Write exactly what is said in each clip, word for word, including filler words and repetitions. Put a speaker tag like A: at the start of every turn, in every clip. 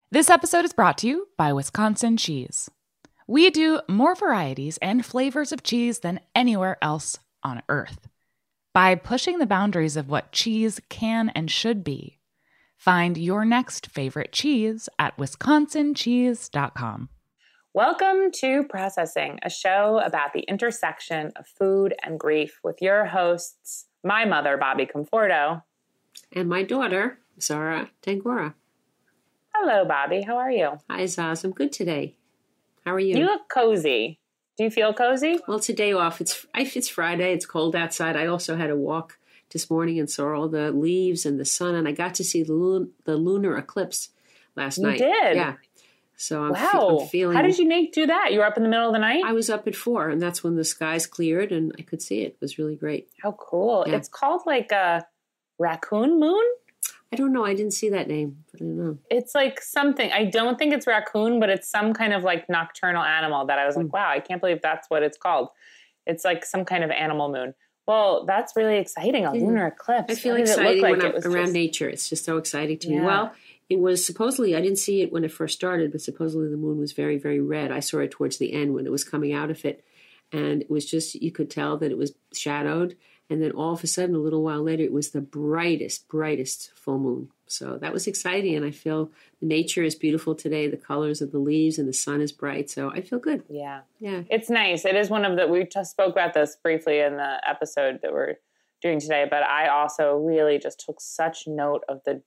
A: This episode is brought to you by Wisconsin Cheese. We do more varieties and flavors of cheese than anywhere else on earth. By pushing the boundaries of what cheese can and should be, find your next favorite cheese at wisconsin cheese dot com.
B: Welcome to Processing, a show about the intersection of food and grief with your hosts, my mother, Bobby Conforto.
C: And my daughter, Zara Tangora.
B: Hello, Bobby. How are you?
C: Hi, Zaz. I'm good today. How are you?
B: You look cozy. Do you feel cozy?
C: Well, it's a day off. It's it's Friday. It's cold outside. I also had a walk this morning and saw all the leaves and the sun, and I got to see the, lun- the lunar eclipse last
B: you
C: night.
B: You did?
C: Yeah. So I'm,
B: wow.
C: fe- I'm feeling...
B: How did you make do that? You were up in the middle of the night?
C: I was up at four, and that's when the skies cleared, and I could see it. It was really great.
B: How cool.
C: Yeah.
B: It's called like a raccoon moon?
C: I don't know. I didn't see that name. I don't know.
B: It's like something. I don't think it's raccoon, but it's some kind of like nocturnal animal that I was like, mm. wow, I can't believe that's what it's called. It's like some kind of animal moon. Well, that's really exciting. A yeah. lunar eclipse.
C: I feel
B: what
C: excited
B: like?
C: when I'm
B: it
C: around
B: just...
C: nature. It's just so exciting to
B: yeah.
C: me. Well, it was supposedly, I didn't see it when it first started, but supposedly the moon was very, very red. I saw it towards the end when it was coming out of it. And it was just, you could tell that it was shadowed. And then all of a sudden, a little while later, it was the brightest, brightest full moon. So that was exciting. And I feel nature is beautiful today. The colors of the leaves and the sun is bright. So I feel good.
B: Yeah.
C: Yeah.
B: It's nice. It is one of the, we just spoke about this briefly in the episode that we're doing today. But I also really just took such note of the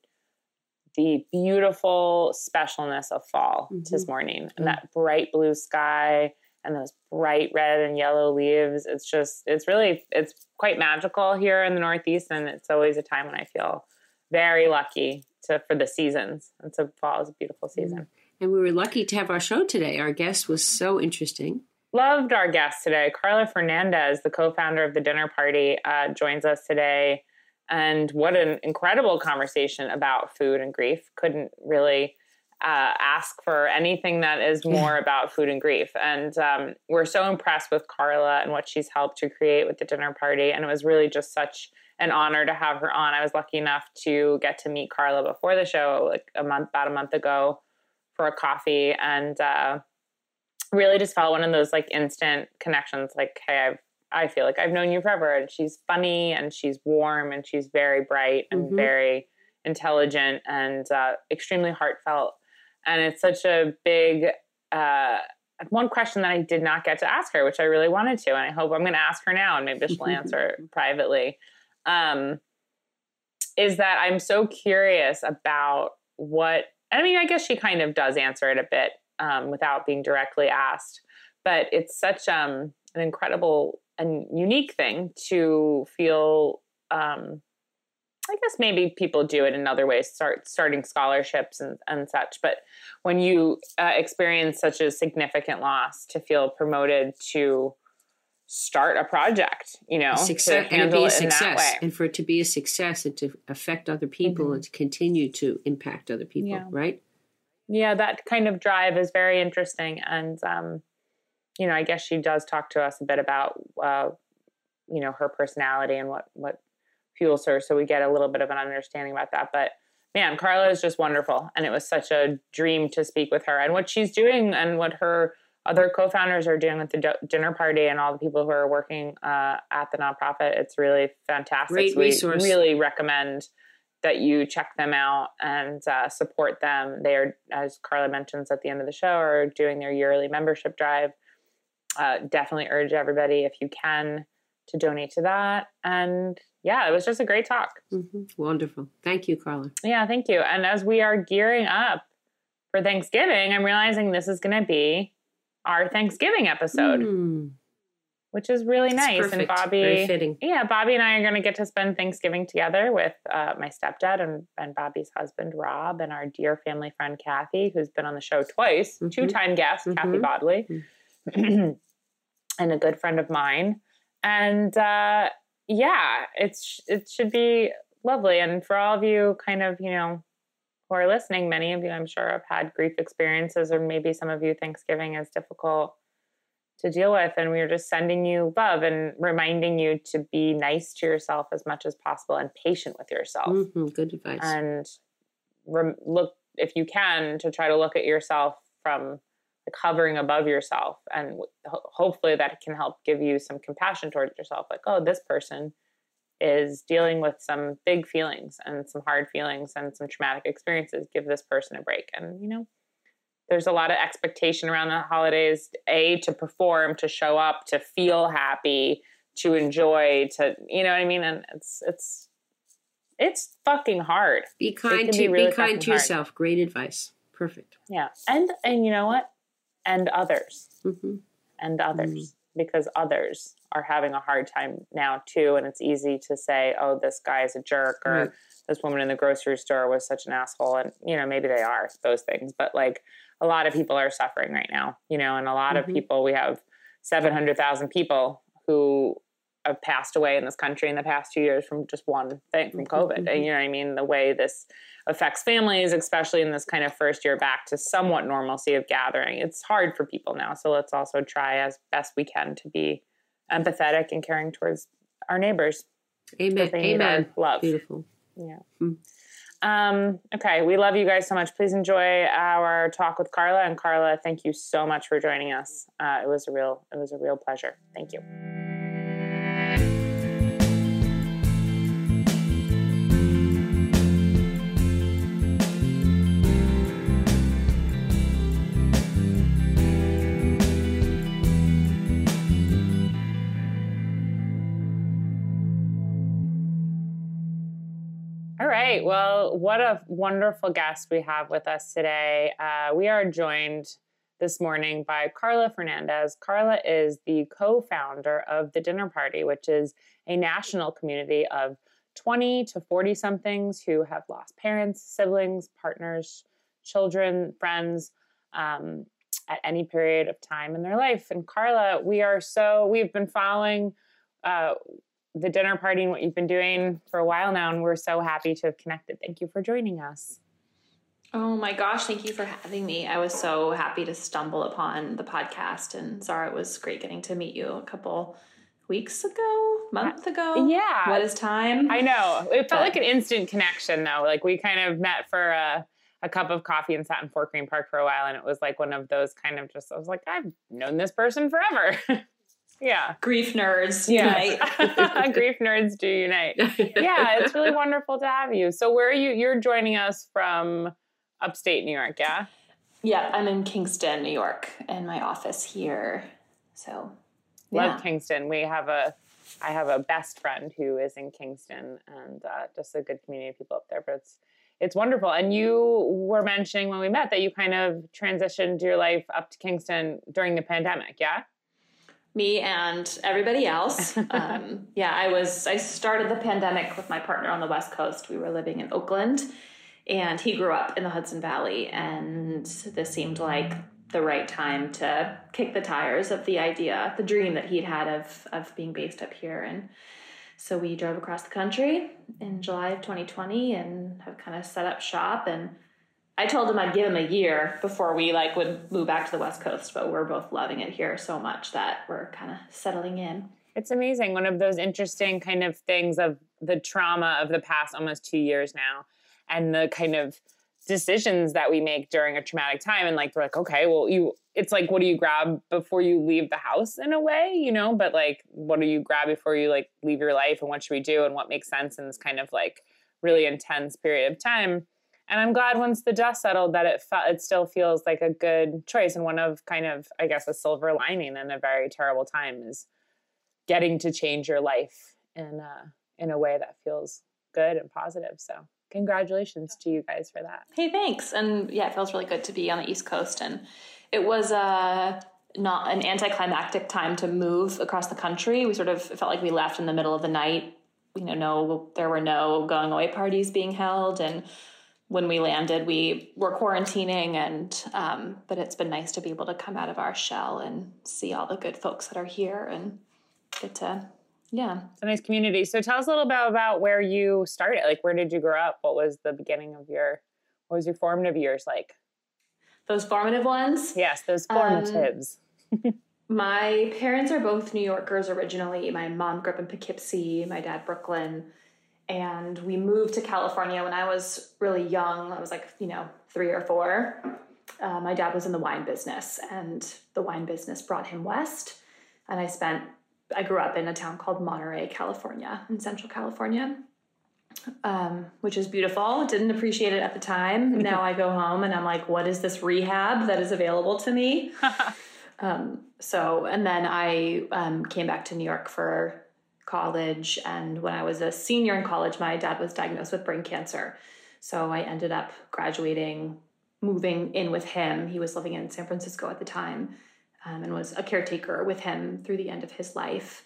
B: the beautiful specialness of fall mm-hmm. this morning. And mm-hmm. that bright blue sky and those bright red and yellow leaves. It's just, it's really, it's quite magical here in the Northeast. And it's always a time when I feel very lucky to for the seasons. And so fall is a beautiful season.
C: And we were lucky to have our show today. Our guest was so interesting.
B: Loved our guest today. Carla Fernandez, the co-founder of The Dinner Party, uh, joins us today. And what an incredible conversation about food and grief. Couldn't really uh, ask for anything that is more about food and grief. And um, we're so impressed with Carla and what she's helped to create with The Dinner Party. And it was really just such an honor to have her on. I was lucky enough to get to meet Carla before the show, like a month, about a month ago, for a coffee. And uh, really just felt one of those like instant connections. Like, hey, I've I feel like I've known you forever, and she's funny and she's warm and she's very bright and mm-hmm. very intelligent and uh, extremely heartfelt. And it's such a big, uh, one question that I did not get to ask her, which I really wanted to, and I hope I'm going to ask her now and maybe she'll answer privately, um, is that I'm so curious about what, I mean, I guess she kind of does answer it a bit um, without being directly asked, but it's such um, an incredible and unique thing to feel, um, I guess maybe people do it in other ways, start starting scholarships and, and such. But when you uh, experience such a significant loss, to feel promoted to start a project, you know,
C: success,
B: to handle it in that way.
C: And for it to be a success and to affect other people mm-hmm. and to continue to impact other people,
B: yeah.
C: right?
B: Yeah, that kind of drive is very interesting. And, um, you know, I guess she does talk to us a bit about, uh, you know, her personality and what, what fuels her. So we get a little bit of an understanding about that. But man, Carla is just wonderful. And it was such a dream to speak with her, and what she's doing and what her other co-founders are doing with the do- dinner party and all the people who are working uh, at the nonprofit. It's really fantastic.
C: Great
B: so we
C: resource.
B: Really recommend that you check them out and uh, support them. They are, as Carla mentions at the end of the show, are doing their yearly membership drive. Uh, definitely urge everybody, if you can, to donate to that. And yeah, it was just a great talk.
C: Mm-hmm. Wonderful. Thank you, Carla.
B: Yeah, thank you. And as we are gearing up for Thanksgiving, I'm realizing this is going to be our Thanksgiving episode, mm. which is really
C: That's
B: nice.
C: Perfect.
B: And Bobby,
C: Very fitting.
B: Yeah, Bobby and I are going to get to spend Thanksgiving together with uh, my stepdad and, and Bobby's husband, Rob, and our dear family friend, Kathy, who's been on the show twice, mm-hmm. two-time guest, mm-hmm. Kathy Bodley. Mm-hmm. And a good friend of mine. And uh, yeah, it's it should be lovely. And for all of you kind of, you know, who are listening, many of you, I'm sure, have had grief experiences, or maybe some of you Thanksgiving is difficult to deal with. And we're just sending you love and reminding you to be nice to yourself as much as possible and patient with yourself.
C: Mm-hmm. Good advice.
B: And re- look if you can, to try to look at yourself from like hovering above yourself. And ho- hopefully that can help give you some compassion towards yourself. Like, oh, this person is dealing with some big feelings and some hard feelings and some traumatic experiences. Give this person a break. And, you know, there's a lot of expectation around the holidays, A, to perform, to show up, to feel happy, to enjoy, to, you know what I mean? And it's, it's, it's fucking hard.
C: Be kind to,
B: be, really
C: be kind to
B: hard.
C: yourself. Great advice. Perfect.
B: Yeah. And, and you know what? And others.
C: Mm-hmm.
B: And others.
C: Mm-hmm.
B: Because others are having a hard time now too. And it's easy to say, oh, this guy is a jerk, or
C: right.
B: this woman in the grocery store was such an asshole. And, you know, maybe they are those things, but like a lot of people are suffering right now, you know, and a lot
C: mm-hmm.
B: of people, we have seven hundred thousand people who have passed away in this country in the past two years from just one thing, from COVID.
C: Mm-hmm.
B: And, you know what I mean? The way this affects families, especially in this kind of first year back to somewhat normalcy of gathering. It's hard for people now. So let's also try as best we can to be empathetic and caring towards our neighbors.
C: Amen. Amen.
B: Love.
C: Beautiful.
B: Yeah.
C: Hmm.
B: Um, okay. We love you guys so much. Please enjoy our talk with Carla. And Carla, thank you so much for joining us. Uh, it was a real, it was a real pleasure. Thank you. All right. Well, what a wonderful guest we have with us today. Uh, we are joined this morning by Carla Fernandez. Carla is the co-founder of The Dinner Party, which is a national community of twenty to forty somethings who have lost parents, siblings, partners, children, friends, um, at any period of time in their life. And Carla, we are so, we've been following uh, The Dinner Party and what you've been doing for a while now, and we're so happy to have connected. Thank you for joining us.
D: Oh my gosh, thank you for having me. I was so happy to stumble upon the podcast, and Zara, it was great getting to meet you a couple weeks ago, month ago.
B: Yeah.
D: What is time?
B: I know. It felt
D: But-
B: like an instant connection, though. Like we kind of met for a, a cup of coffee and sat in Fort Greene Park for a while, and it was like one of those kind of just, I was like, I've known this person forever. Yeah.
D: Grief nerds
B: Yeah.
D: unite.
B: Grief nerds do unite. Yeah, it's really wonderful to have you. So where are you? You're joining us from upstate New York, yeah?
D: Yeah, I'm in Kingston, New York, in my office here. So, yeah.
B: Love Kingston. We have a, I have a best friend who is in Kingston, and uh, just a good community of people up there. But it's, it's wonderful. And you were mentioning when we met that you kind of transitioned your life up to Kingston during the pandemic, yeah?
D: Me and everybody else. Um, yeah, I was, I started the pandemic with my partner on the West Coast. We were living in Oakland, and he grew up in the Hudson Valley, and this seemed like the right time to kick the tires of the idea, the dream that he'd had of, of being based up here. And so we drove across the country in July of twenty twenty and have kind of set up shop. And I told him I'd give him a year before we like would move back to the West Coast, but we're both loving it here so much that we're kind of settling in.
B: It's amazing. One of those interesting kind of things of the trauma of the past almost two years now, and the kind of decisions that we make during a traumatic time. And like, we're like, okay, well, you, it's like, what do you grab before you leave the house in a way, you know, but like, what do you grab before you like leave your life, and what should we do, and what makes sense in this kind of like really intense period of time. And I'm glad once the dust settled that it felt, it still feels like a good choice. And one of kind of, I guess, a silver lining in a very terrible time is getting to change your life in a, in a way that feels good and positive. So congratulations to you guys for that.
D: Hey, thanks. And yeah, it feels really good to be on the East Coast. And it was uh, not an anticlimactic time to move across the country. We sort of felt like we left in the middle of the night. You know, no, there were no going away parties being held. And when we landed, we were quarantining, and um, but it's been nice to be able to come out of our shell and see all the good folks that are here and get to, yeah.
B: It's a nice community. So tell us a little bit about where you started. Like, where did you grow up? What was the beginning of your, what was your formative years like?
D: Those formative ones?
B: Yes, those formatives.
D: Um, my parents are both New Yorkers originally. My mom grew up in Poughkeepsie, my dad Brooklyn. And we moved to California when I was really young. I was like, you know, three or four. Uh, my dad was in the wine business, and the wine business brought him west. And I spent, I grew up in a town called Monterey, California, in Central California, um, which is beautiful. Didn't appreciate it at the time. Now I go home and I'm like, what is this rehab that is available to me? um, so, and then I um, came back to New York for college. And when I was a senior in college, my dad was diagnosed with brain cancer. So I ended up graduating, moving in with him. He was living in San Francisco at the time, um, and was a caretaker with him through the end of his life.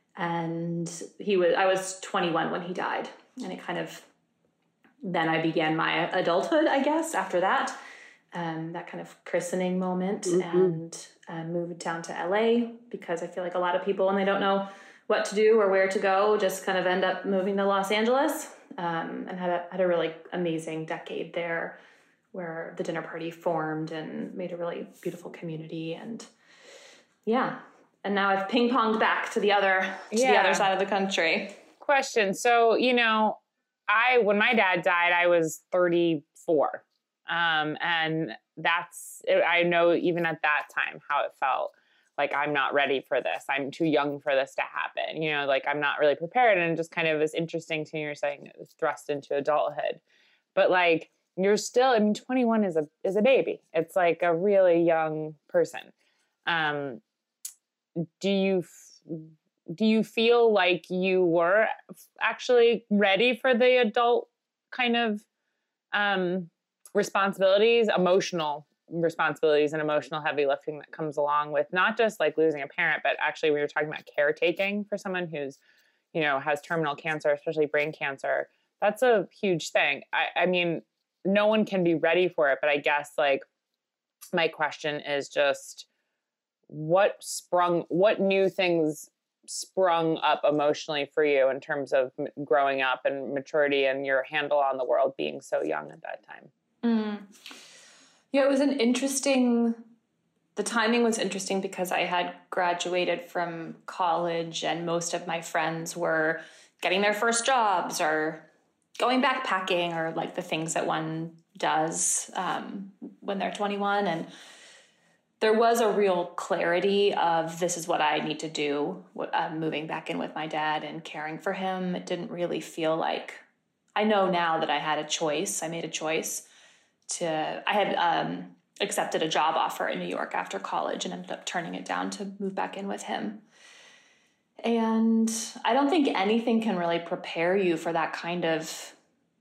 D: And he was, I was twenty-one when he died. And it kind of, then I began my adulthood, I guess, after that, um, that kind of christening moment, mm-hmm. and uh, moved down to L A because I feel like a lot of people, when they don't know what to do or where to go, just kind of end up moving to Los Angeles, um, and had a, had a really amazing decade there where the dinner party formed and made a really beautiful community. And yeah, and now I've ping-ponged back to the other, to yeah. the other side of the country.
B: Question. So, you know, I, when my dad died, I was thirty-four. Um, and that's, I know even at that time how it felt. Like, I'm not ready for this. I'm too young for this to happen. You know, like, I'm not really prepared. And it just kind of is interesting to me, you're saying it was thrust into adulthood. But like, you're still, I mean, twenty-one is a, is a baby. It's like a really young person. Um, do you, do you feel like you were actually ready for the adult kind of, um, responsibilities, emotional responsibilities and emotional heavy lifting that comes along with not just like losing a parent, but actually we were talking about caretaking for someone who's, you know, has terminal cancer, especially brain cancer. That's a huge thing. I, I mean, no one can be ready for it, but I guess like my question is just what sprung, what new things sprung up emotionally for you in terms of m- growing up and maturity and your handle on the world being so young at that time?
D: Mm. Yeah, it was an interesting, the timing was interesting because I had graduated from college and most of my friends were getting their first jobs or going backpacking or like the things that one does um, when they're twenty-one. And there was a real clarity of this is what I need to do, uh, moving back in with my dad and caring for him. It didn't really feel like, I know now that I had a choice. I made a choice. To, I had um, accepted a job offer in New York after college and ended up turning it down to move back in with him. And I don't think anything can really prepare you for that kind of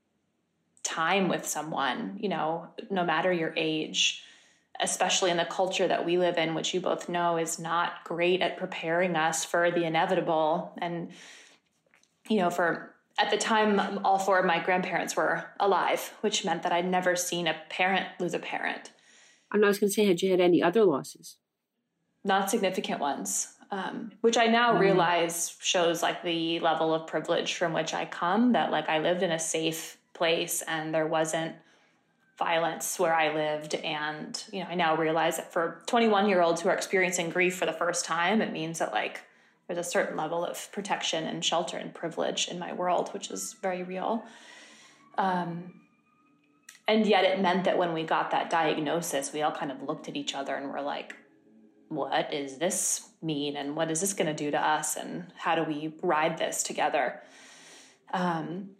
D: time with someone, you know, no matter your age, especially in the culture that we live in, which you both know is not great at preparing us for the inevitable. And, you know, for at the time, all four of my grandparents were alive, which meant that I'd never seen a parent lose a parent.
C: And I was going to say, had you had any other losses?
D: Not significant ones, um, which I now mm. realize shows like the level of privilege from which I come, that like I lived in a safe place and there wasn't violence where I lived. And, you know, I now realize that for twenty-one year olds who are experiencing grief for the first time, it means that like there's a certain level of protection and shelter and privilege in my world, which is very real. Um, and yet it meant that when we got that diagnosis, we all kind of looked at each other and were like, what does this mean? And what is this going to do to us? And how do we ride this together? Um,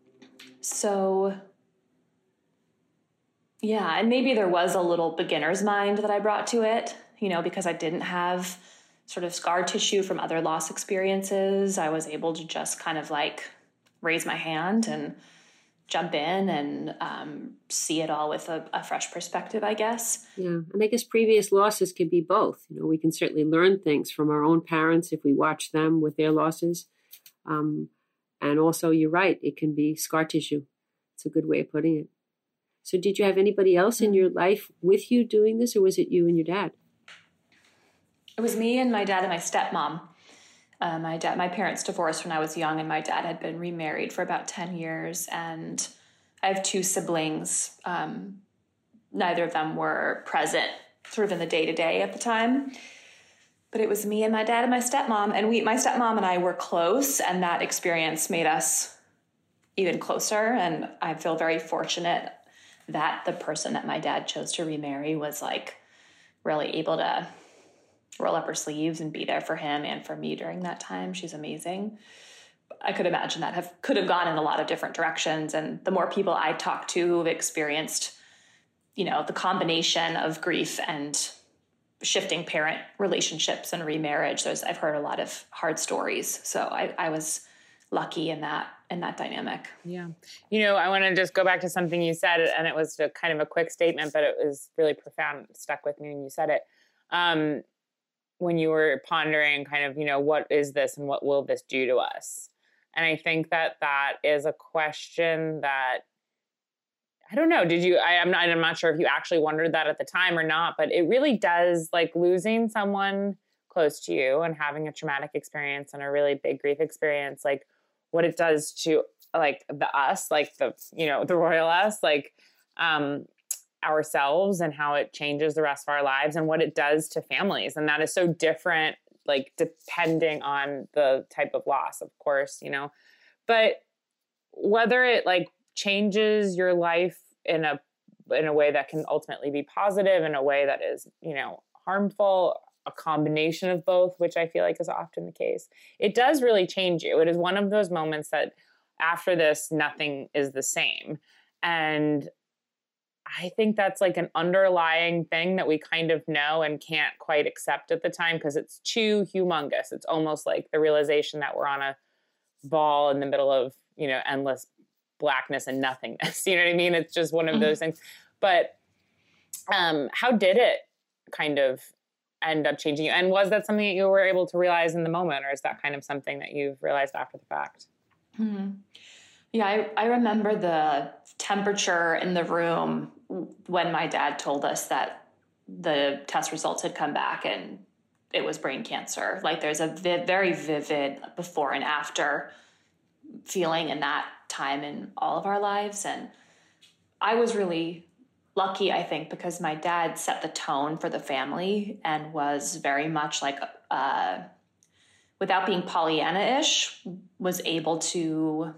D: so, yeah, and maybe there was a little beginner's mind that I brought to it, you know, because I didn't have sort of scar tissue from other loss experiences. I was able to just kind of like raise my hand and jump in and um, see it all with a, a fresh perspective, I guess.
C: Yeah. And I guess previous losses could be both. You know, we can certainly learn things from our own parents if we watch them with their losses. Um, and also, you're right, it can be scar tissue. It's a good way of putting it. So did you have anybody else in your life with you doing this, or was it you and your dad?
D: It was me and my dad and my stepmom. Uh, my dad, my parents divorced when I was young, and my dad had been remarried for about ten years. And I have two siblings. Um, neither of them were present sort of in the day-to-day at the time. But it was me and my dad and my stepmom. And we, my stepmom and I were close, and that experience made us even closer. And I feel very fortunate that the person that my dad chose to remarry was like really able to roll up her sleeves and be there for him and for me during that time. She's amazing. I could imagine that have could have gone in a lot of different directions. And the more people I talk to who've experienced, you know, the combination of grief and shifting parent relationships and remarriage, there's I've heard a lot of hard stories. So I, I was lucky in that in that dynamic.
B: Yeah. You know, I want to just go back to something you said, and it was a kind of a quick statement, but it was really profound. It stuck with me when you said it. Um, when you were pondering kind of, you know, what is this and what will this do to us? And I think that that is a question that, I don't know, did you, I, I'm not, I'm not sure if you actually wondered that at the time or not, but it really does, like losing someone close to you and having a traumatic experience and a really big grief experience, like what it does to like the us, like the, you know, the royal us, like um, ourselves, and how it changes the rest of our lives and what it does to families. And that is so different, like depending on the type of loss, of course, you know, but whether it like changes your life in a, in a way that can ultimately be positive, in a way that is, you know, harmful, a combination of both, which I feel like is often the case, it does really change you. It is one of those moments that after this, nothing is the same. And I think that's like an underlying thing that we kind of know and can't quite accept at the time because it's too humongous. It's almost like the realization that we're on a ball in the middle of, you know, endless blackness and nothingness. You know what I mean? It's just one of those things. But um, how did it kind of end up changing you? And was that something that you were able to realize in the moment, or is that kind of something that you've realized after the fact?
D: Mm-hmm. Yeah, I, I remember the temperature in the room when my dad told us that the test results had come back and it was brain cancer. Like there's a vi- very vivid before and after feeling in that time in all of our lives. And I was really lucky, I think, because my dad set the tone for the family and was very much like, uh, without being Pollyanna-ish, was able to...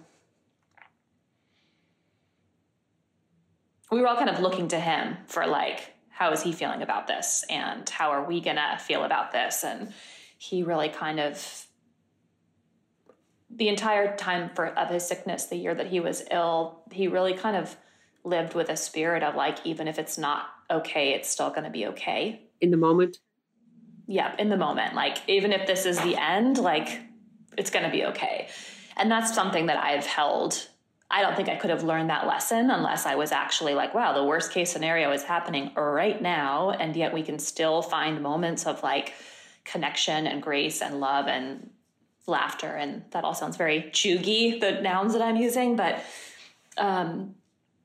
D: We were all kind of looking to him for like, how is he feeling about this? And how are we going to feel about this? And he really kind of, the entire time for of his sickness, the year that he was ill, he really kind of lived with a spirit of like, even if it's not okay, it's still going to be okay.
C: In the moment?
D: Yeah, in the moment. Like, even if this is the end, like, it's going to be okay. And that's something that I've held. I don't think I could have learned that lesson unless I was actually like, wow, the worst case scenario is happening right now. And yet we can still find moments of like connection and grace and love and laughter. And that all sounds very chuggy, the nouns that I'm using, but, um,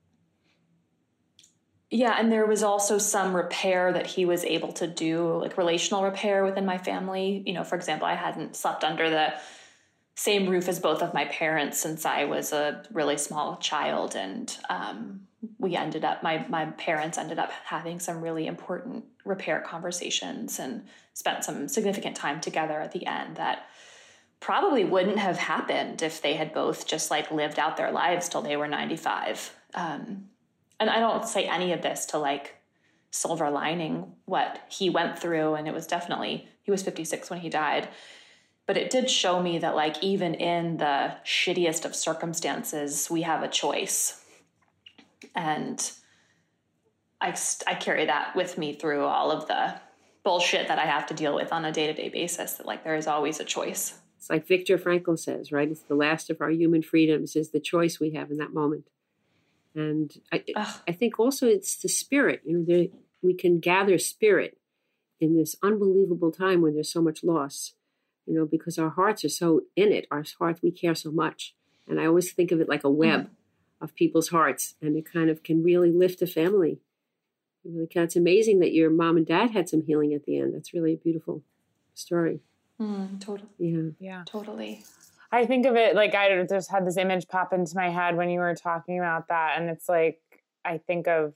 D: yeah. And there was also some repair that he was able to do, like relational repair within my family. You know, for example, I hadn't slept under the same roof as both of my parents since I was a really small child. And um, we ended up, my, my parents ended up having some really important repair conversations and spent some significant time together at the end that probably wouldn't have happened if they had both just like lived out their lives till they were ninety-five. Um, and I don't say any of this to like silver lining what he went through. And it was definitely, he was fifty-six when he died. But it did show me that, like, even in the shittiest of circumstances, we have a choice. And I, I carry that with me through all of the bullshit that I have to deal with on a day-to-day basis, that, like, there is always a choice.
C: It's like Viktor Frankl says, right? It's the last of our human freedoms is the choice we have in that moment. And I, I think also it's the spirit. You know, there, we can gather spirit in this unbelievable time when there's so much loss. You know, because our hearts are so in it. Our hearts, we care so much. And I always think of it like a web mm-hmm. of people's hearts. And it kind of can really lift a family. It really can. It's amazing that your mom and dad had some healing at the end. That's really a beautiful story.
D: Mm, totally.
C: Yeah.
B: Yeah.
D: Totally.
B: I think of it like I just had this image pop into my head when you were talking about that. And it's like, I think of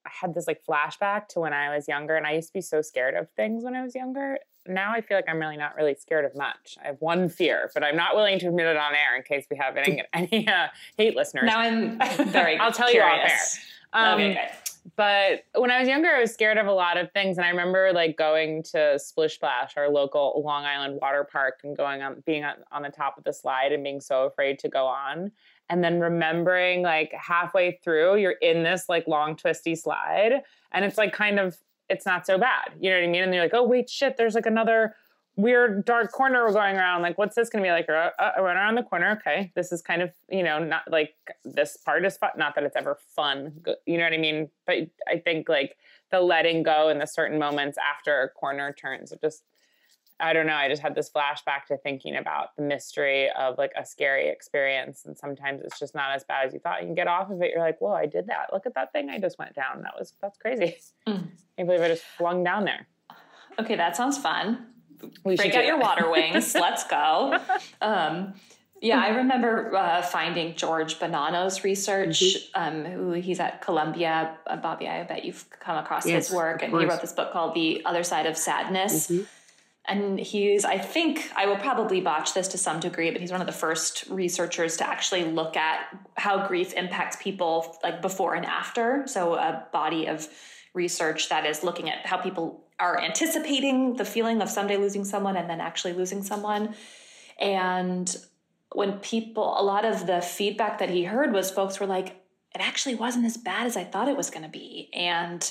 B: I had this like flashback to when I was younger, and I used to be so scared of things when I was younger. Now I feel like I'm really not really scared of much. I have one fear, but I'm not willing to admit it on air in case we have any, any uh, hate listeners.
D: Now I'm very
B: I'll tell
D: curious.
B: you off air. Um,
D: okay, okay.
B: But when I was younger, I was scared of a lot of things. And I remember like going to Splish Splash, our local Long Island water park, and going on, being on, on the top of the slide and being so afraid to go on. And then remembering like halfway through, you're in this like long twisty slide, and it's like kind of, it's not so bad. You know what I mean? And you're like, oh wait, shit, there's like another weird dark corner we're going around. Like, what's this going to be like? Uh, uh, I went around the corner. Okay. This is kind of, you know, not like this part is fun. Not that it's ever fun. You know what I mean? But I think like the letting go in the certain moments after a corner turns, it just, I don't know. I just had this flashback to thinking about the mystery of like a scary experience. And sometimes it's just not as bad as you thought. You can get off of it. You're like, whoa, I did that. Look at that thing I just went down. That was, that's crazy. Mm. I can't believe I just flung down there.
D: Okay. That sounds fun.
B: We
D: Break out your water wings. Let's go. Um, yeah, I remember uh, finding George Bonanno's research. Mm-hmm. Um, who he's at Columbia. Uh, Bobby, I bet you've come across yes, his work, and he wrote this book called The Other Side of Sadness. Mm-hmm. And he's, I think, I will probably botch this to some degree, but he's one of the first researchers to actually look at how grief impacts people, like before and after. So a body of research that is looking at how people are anticipating the feeling of someday losing someone and then actually losing someone. And when people, a lot of the feedback that he heard was folks were like, it actually wasn't as bad as I thought it was going to be. And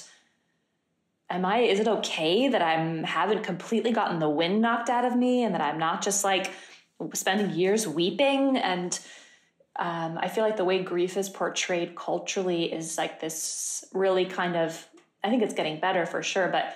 D: am I, is it okay that I'm haven't completely gotten the wind knocked out of me and that I'm not just like spending years weeping? And um, I feel like the way grief is portrayed culturally is like this really kind of, I think it's getting better for sure, but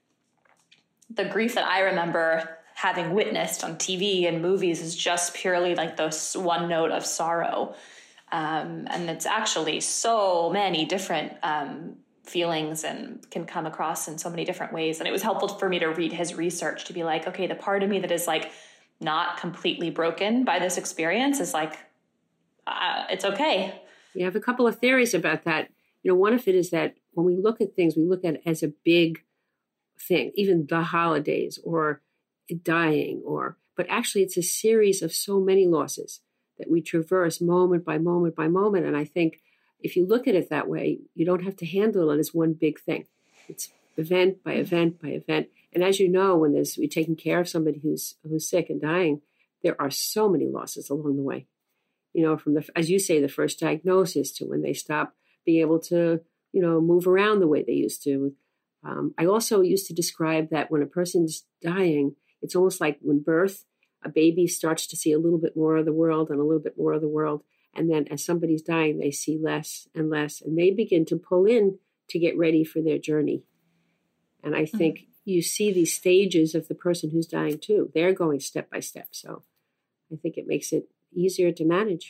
D: the grief that I remember having witnessed on T V and movies is just purely like this one note of sorrow. Um, and it's actually so many different um, feelings and can come across in so many different ways. And it was helpful for me to read his research to be like, okay, the part of me that is like not completely broken by this experience is like, uh, it's okay.
C: You have a couple of theories about that. You know, one of it is that when we look at things, we look at it as a big thing, even the holidays or dying, or, but actually it's a series of so many losses that we traverse moment by moment by moment. And I think if you look at it that way, you don't have to handle it as one big thing. It's event by event by event. And as you know, when there's, we're taking care of somebody who's, who's sick and dying, there are so many losses along the way. You know, from the, as you say, the first diagnosis to when they stop being able to, you know, move around the way they used to. Um, I also used to describe that when a person's dying, it's almost like when birth, a baby starts to see a little bit more of the world and a little bit more of the world. And then as somebody's dying, they see less and less, and they begin to pull in to get ready for their journey. And I think mm-hmm. you see these stages of the person who's dying too. They're going step by step. So I think it makes it easier to manage.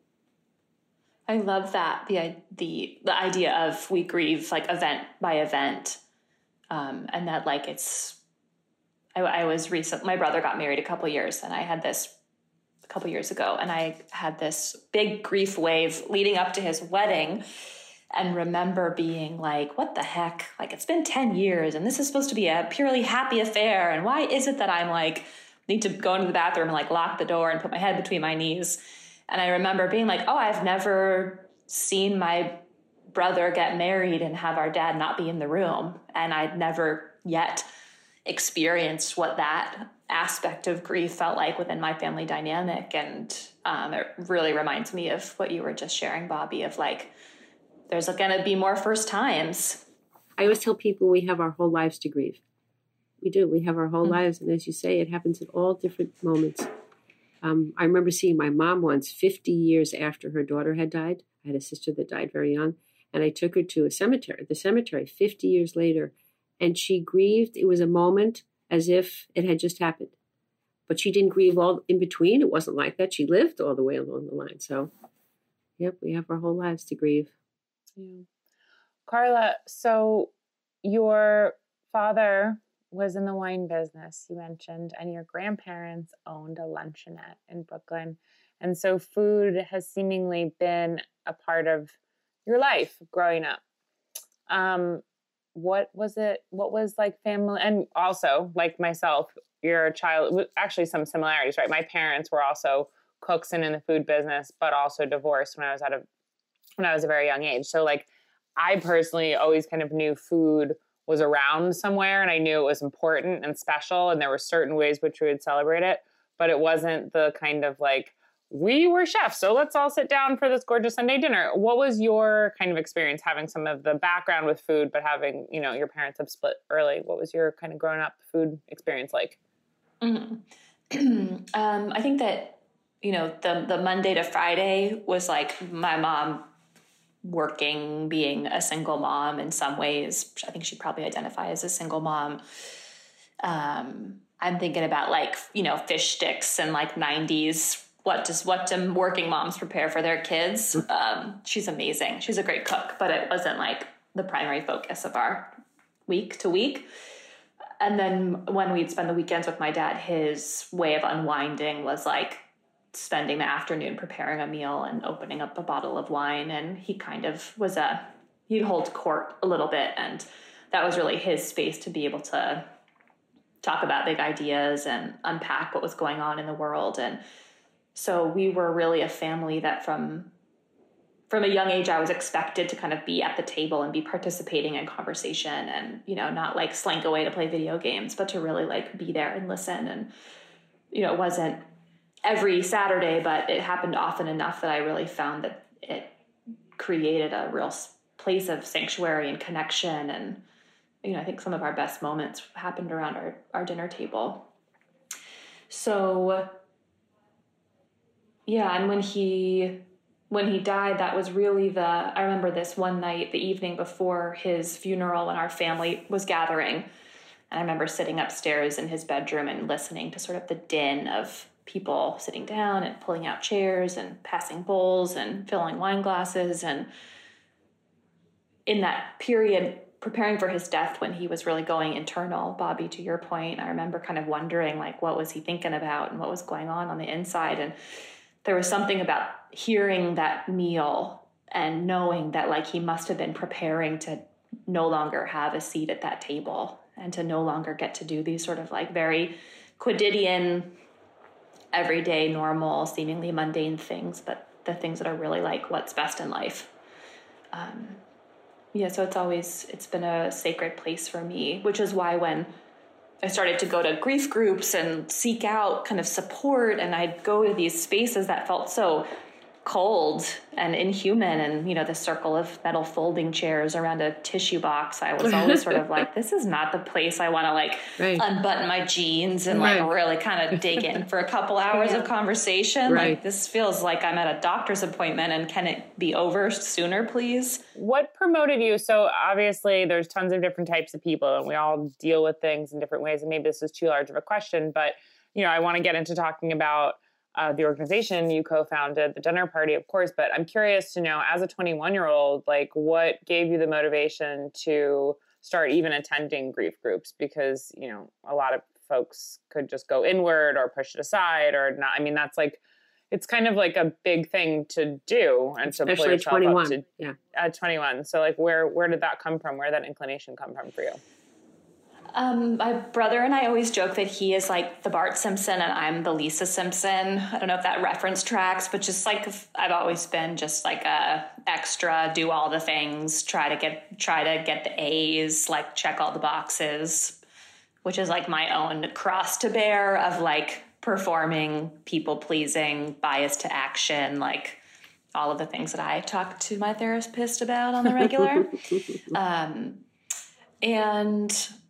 D: I love that. The, the, the idea of we grieve like event by event. Um, and that like, it's, I, I was recent, my brother got married a couple years, and I had this a couple years ago, and I had this big grief wave leading up to his wedding, and remember being like, what the heck? Like, it's been ten years and this is supposed to be a purely happy affair. And why is it that I'm like, need to go into the bathroom and like lock the door and put my head between my knees? And I remember being like, oh, I've never seen my brother get married and have our dad not be in the room. And I'd never yet experienced what that aspect of grief felt like within my family dynamic. And um, it really reminds me of what you were just sharing, Bobby, of like, there's going to be more first times.
C: I always tell people we have our whole lives to grieve. We do. We have our whole mm-hmm. lives. And as you say, it happens at all different moments. Um, I remember seeing my mom once fifty years after her daughter had died. I had a sister that died very young. And I took her to a cemetery, the cemetery, fifty years later. And she grieved. It was a moment as if it had just happened. But she didn't grieve all in between. It wasn't like that. She lived all the way along the line. So, yep, we have our whole lives to grieve.
B: Yeah. Carla, so your father was in the wine business, you mentioned, and your grandparents owned a luncheonette in Brooklyn. And so food has seemingly been a part of your life growing up. Um, what was it? What was like family? And also, like myself, you're a child, actually some similarities, right? My parents were also cooks and in the food business, but also divorced when I was out of, when I was a very young age. So like, I personally always kind of knew food was around somewhere, and I knew it was important and special, and there were certain ways which we would celebrate it, but it wasn't the kind of like, we were chefs, so let's all sit down for this gorgeous Sunday dinner. What was your kind of experience having some of the background with food, but having, you know, your parents have split early? What was your kind of growing up food experience like?
D: Mm-hmm. um, I think that, you know, the, the Monday to Friday was like my mom working, being a single mom in some ways. I think she'd probably identify as a single mom. Um, I'm thinking about like, you know, fish sticks and like nineties. What does, what do working moms prepare for their kids? Um, she's amazing. She's a great cook, but it wasn't like the primary focus of our week to week. And then when we'd spend the weekends with my dad, his way of unwinding was like spending the afternoon preparing a meal and opening up a bottle of wine. And he kind of was a, he'd hold court a little bit. And that was really his space to be able to talk about big ideas and unpack what was going on in the world. And so we were really a family that from from a young age, I was expected to kind of be at the table and be participating in conversation and, you know, not like slink away to play video games, but to really like be there and listen. And, you know, it wasn't every Saturday, but it happened often enough that I really found that it created a real place of sanctuary and connection. And, you know, I think some of our best moments happened around our, our dinner table. So yeah, and when he when he died, that was really the, I remember this one night, the evening before his funeral, when our family was gathering. And I remember sitting upstairs in his bedroom and listening to sort of the din of people sitting down and pulling out chairs and passing bowls and filling wine glasses. And in that period, preparing for his death when he was really going internal, Bobby, to your point, I remember kind of wondering, like, what was he thinking about and what was going on on the inside? And there was something about hearing that meal and knowing that like he must have been preparing to no longer have a seat at that table and to no longer get to do these sort of like very quotidian, everyday, normal, seemingly mundane things, but the things that are really like what's best in life. Um, yeah, so it's always, it's been a sacred place for me, which is why when I started to go to grief groups and seek out kind of support, and I'd go to these spaces that felt so cold and inhuman, and, you know, the circle of metal folding chairs around a tissue box. I was always sort of like, this is not the place I want to like right. unbutton my jeans and right. like really kind of dig in for a couple hours yeah. of conversation. Right. Like this feels like I'm at a doctor's appointment, and can it be over sooner, please?
B: What promoted you? So obviously there's tons of different types of people, and we all deal with things in different ways. And maybe this is too large of a question, but, you know, I want to get into talking about Uh, the organization you co-founded, the Dinner Party, of course, but I'm curious to know, as a twenty-one-year-old, like what gave you the motivation to start even attending grief groups? Because, you know, a lot of folks could just go inward or push it aside or not. I mean, that's like, it's kind of like a big thing to do and
C: especially
B: to pull yourself
C: twenty-one.
B: Up to
C: yeah.
B: at twenty-one. So like, where, where did that come from? Where did that inclination come from for you?
D: Um, my brother and I always joke that he is like the Bart Simpson and I'm the Lisa Simpson. I don't know if that reference tracks, but just like I've always been just like a extra, do all the things, try to get try to get the A's, like check all the boxes, which is like my own cross to bear of like performing, people pleasing, bias to action, like all of the things that I talk to my therapist about on the regular. um, and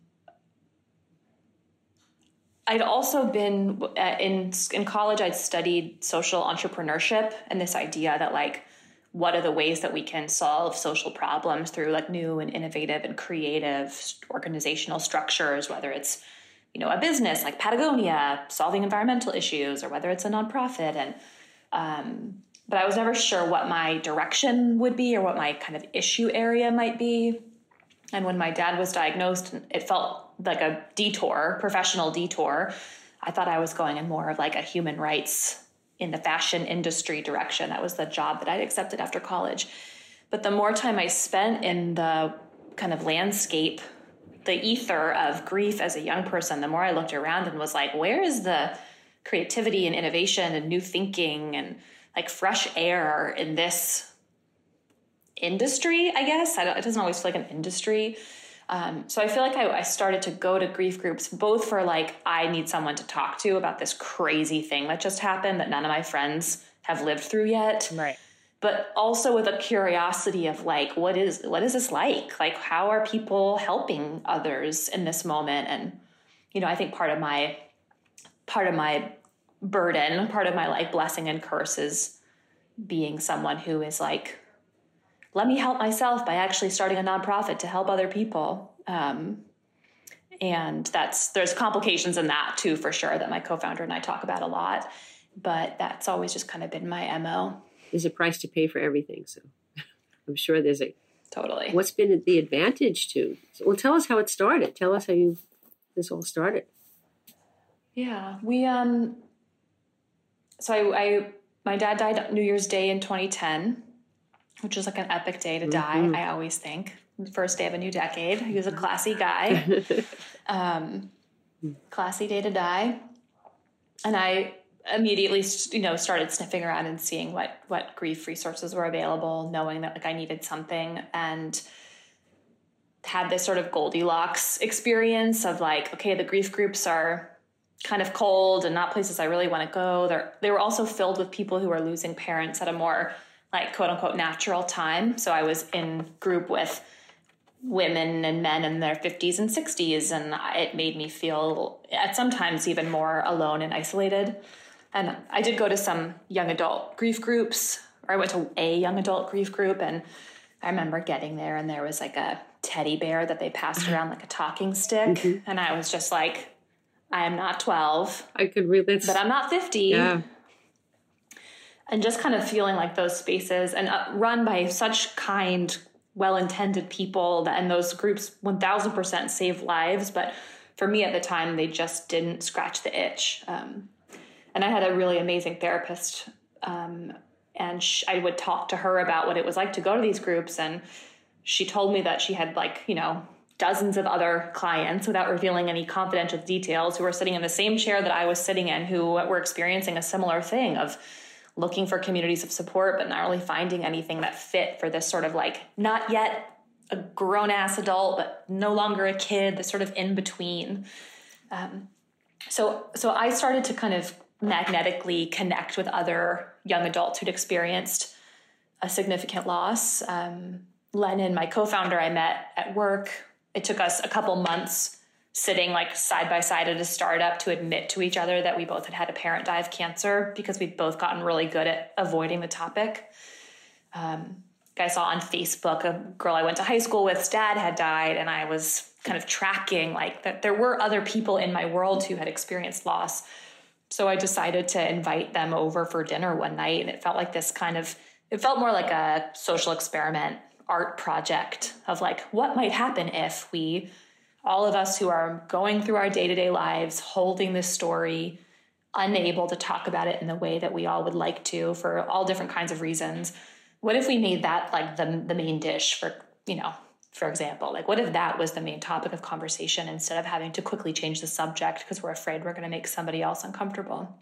D: I'd also been in in college, I'd studied social entrepreneurship and this idea that like, what are the ways that we can solve social problems through like new and innovative and creative organizational structures, whether it's, you know, a business like Patagonia solving environmental issues, or whether it's a nonprofit. And, um, but I was never sure what my direction would be or what my kind of issue area might be. And when my dad was diagnosed, it felt like a detour, professional detour. I thought I was going in more of like a human rights in the fashion industry direction. That was the job that I'd accepted after college. But the more time I spent in the kind of landscape, the ether of grief as a young person, the more I looked around and was like, where is the creativity and innovation and new thinking and like fresh air in this industry, I guess? I don't, it doesn't always feel like an industry. Um, so I feel like I, I started to go to grief groups, both for like, I need someone to talk to about this crazy thing that just happened that none of my friends have lived through yet.
B: Right.
D: But also with a curiosity of like, what is, what is this like? Like, how are people helping others in this moment? And, you know, I think part of my, part of my burden, part of my like blessing and curse is being someone who is like, let me help myself by actually starting a nonprofit to help other people. Um, and that's, there's complications in that too, for sure, that my co-founder and I talk about a lot, but that's always just kind of been my M O.
C: There's a price to pay for everything. So I'm sure there's a,
D: totally.
C: What's been the advantage to, well, tell us how it started. Tell us how you, this all started.
D: Yeah, we, um, so I, I, my dad died New Year's Day in twenty ten, which was like an epic day to die. Mm-hmm. I always think first day of a new decade. He was a classy guy, um, classy day to die. And I immediately, you know, started sniffing around and seeing what, what grief resources were available, knowing that like I needed something, and had this sort of Goldilocks experience of like, okay, the grief groups are kind of cold and not places I really want to go. They're, they were also filled with people who are losing parents at a more like quote unquote natural time. So I was in group with women and men in their fifties and sixties, and it made me feel at sometimes even more alone and isolated. And I did go to some young adult grief groups, or I went to a young adult grief group, and I remember getting there and there was like a teddy bear that they passed around like a talking stick. Mm-hmm. And I was just like, I am not twelve.
C: I could read this.
D: But I'm not fifty.
C: Yeah.
D: And just kind of feeling like those spaces, and uh, run by such kind, well-intended people, that, and those groups one thousand percent save lives. But for me at the time, they just didn't scratch the itch. Um, and I had a really amazing therapist, um, and sh- I would talk to her about what it was like to go to these groups. And she told me that she had like, you know, dozens of other clients, without revealing any confidential details, who were sitting in the same chair that I was sitting in, who were experiencing a similar thing of looking for communities of support, but not really finding anything that fit for this sort of like, not yet a grown-ass adult, but no longer a kid, this sort of in-between. Um, so, so I started to kind of magnetically connect with other young adults who'd experienced a significant loss. Um, Lennon, my co-founder, I met at work. It took us a couple months sitting like side by side at a startup to admit to each other that we both had had a parent die of cancer, because we'd both gotten really good at avoiding the topic. Um, I saw on Facebook a girl I went to high school with's dad had died, and I was kind of tracking like that there were other people in my world who had experienced loss. So I decided to invite them over for dinner one night, and it felt like this kind of, it felt more like a social experiment art project of like, what might happen if we, all of us who are going through our day-to-day lives, holding this story, unable to talk about it in the way that we all would like to for all different kinds of reasons. What if we made that like the, the main dish for, you know, for example, like what if that was the main topic of conversation instead of having to quickly change the subject because we're afraid we're going to make somebody else uncomfortable?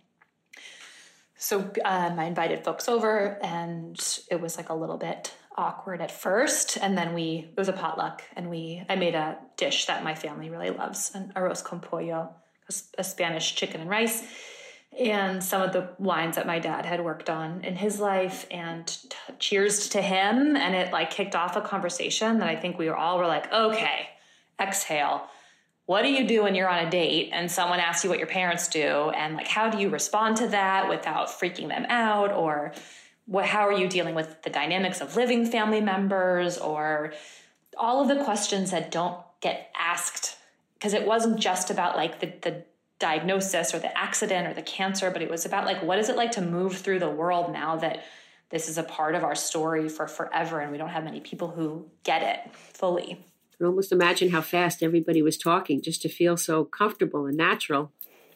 D: So um, I invited folks over, and it was like a little bit awkward at first, and then we it was a potluck, and we I made a dish that my family really loves, an arroz con pollo, a, a Spanish chicken and rice, and some of the wines that my dad had worked on in his life, and t- cheers to him. And it like kicked off a conversation that I think we were all were like, okay, exhale. What do you do when you're on a date and someone asks you what your parents do, and like how do you respond to that without freaking them out? Or what, how are you dealing with the dynamics of living family members, or all of the questions that don't get asked? Because it wasn't just about like the, the diagnosis or the accident or the cancer, but it was about like, what is it like to move through the world now that this is a part of our story for forever and we don't have many people who get it fully.
C: I can almost imagine how fast everybody was talking just to feel so comfortable and natural.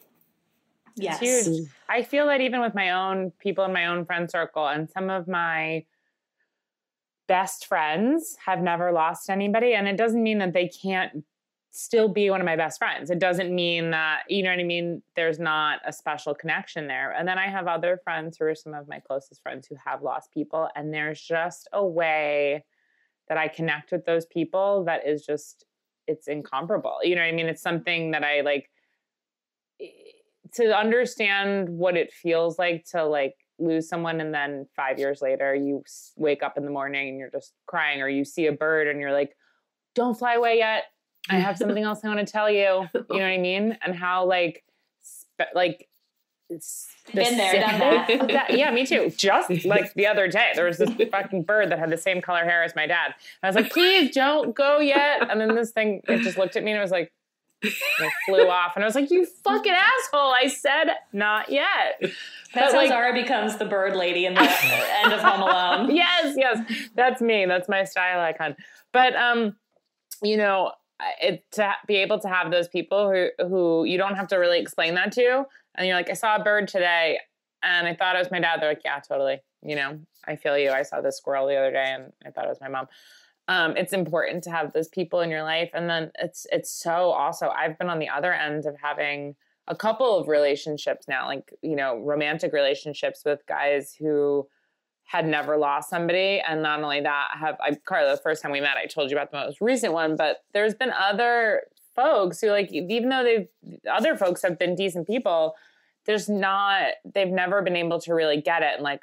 D: Yes.
B: It's huge. I feel that even with my own people in my own friend circle and some of my best friends have never lost anybody. And it doesn't mean that they can't still be one of my best friends. It doesn't mean that, you know what I mean? There's not a special connection there. And then I have other friends who are some of my closest friends who have lost people. And there's just a way that I connect with those people that is just, it's incomparable. You know what I mean? It's something that I like to understand what it feels like to like lose someone. And then five years later, you wake up in the morning and you're just crying, or you see a bird and you're like, don't fly away yet. I have something else I want to tell you. You know what I mean? And how like, spe- like, it's
D: been there, done that.
B: that. Yeah, me too. Just like the other day, there was this fucking bird that had the same color hair as my dad. And I was like, please don't go yet. And then this thing, it just looked at me and it was like, it flew off. And I was like, you fucking asshole. I said not yet.
D: That's
B: but
D: how
B: like,
D: Zara becomes the bird lady in the end of Home Alone.
B: Yes, yes. That's me. That's my style icon. But, um, you know, it, to be able to have those people who, who you don't have to really explain that to. And you're like, I saw a bird today and I thought it was my dad. They're like, yeah, totally. You know, I feel you. I saw this squirrel the other day and I thought it was my mom. Um, it's important to have those people in your life. And then it's, it's so also, I've been on the other end of having a couple of relationships now, like, you know, romantic relationships with guys who had never lost somebody. And not only that, have I, Carla, the first time we met, I told you about the most recent one, but there's been other folks who like, even though they've, other folks have been decent people, there's not, they've never been able to really get it. And like,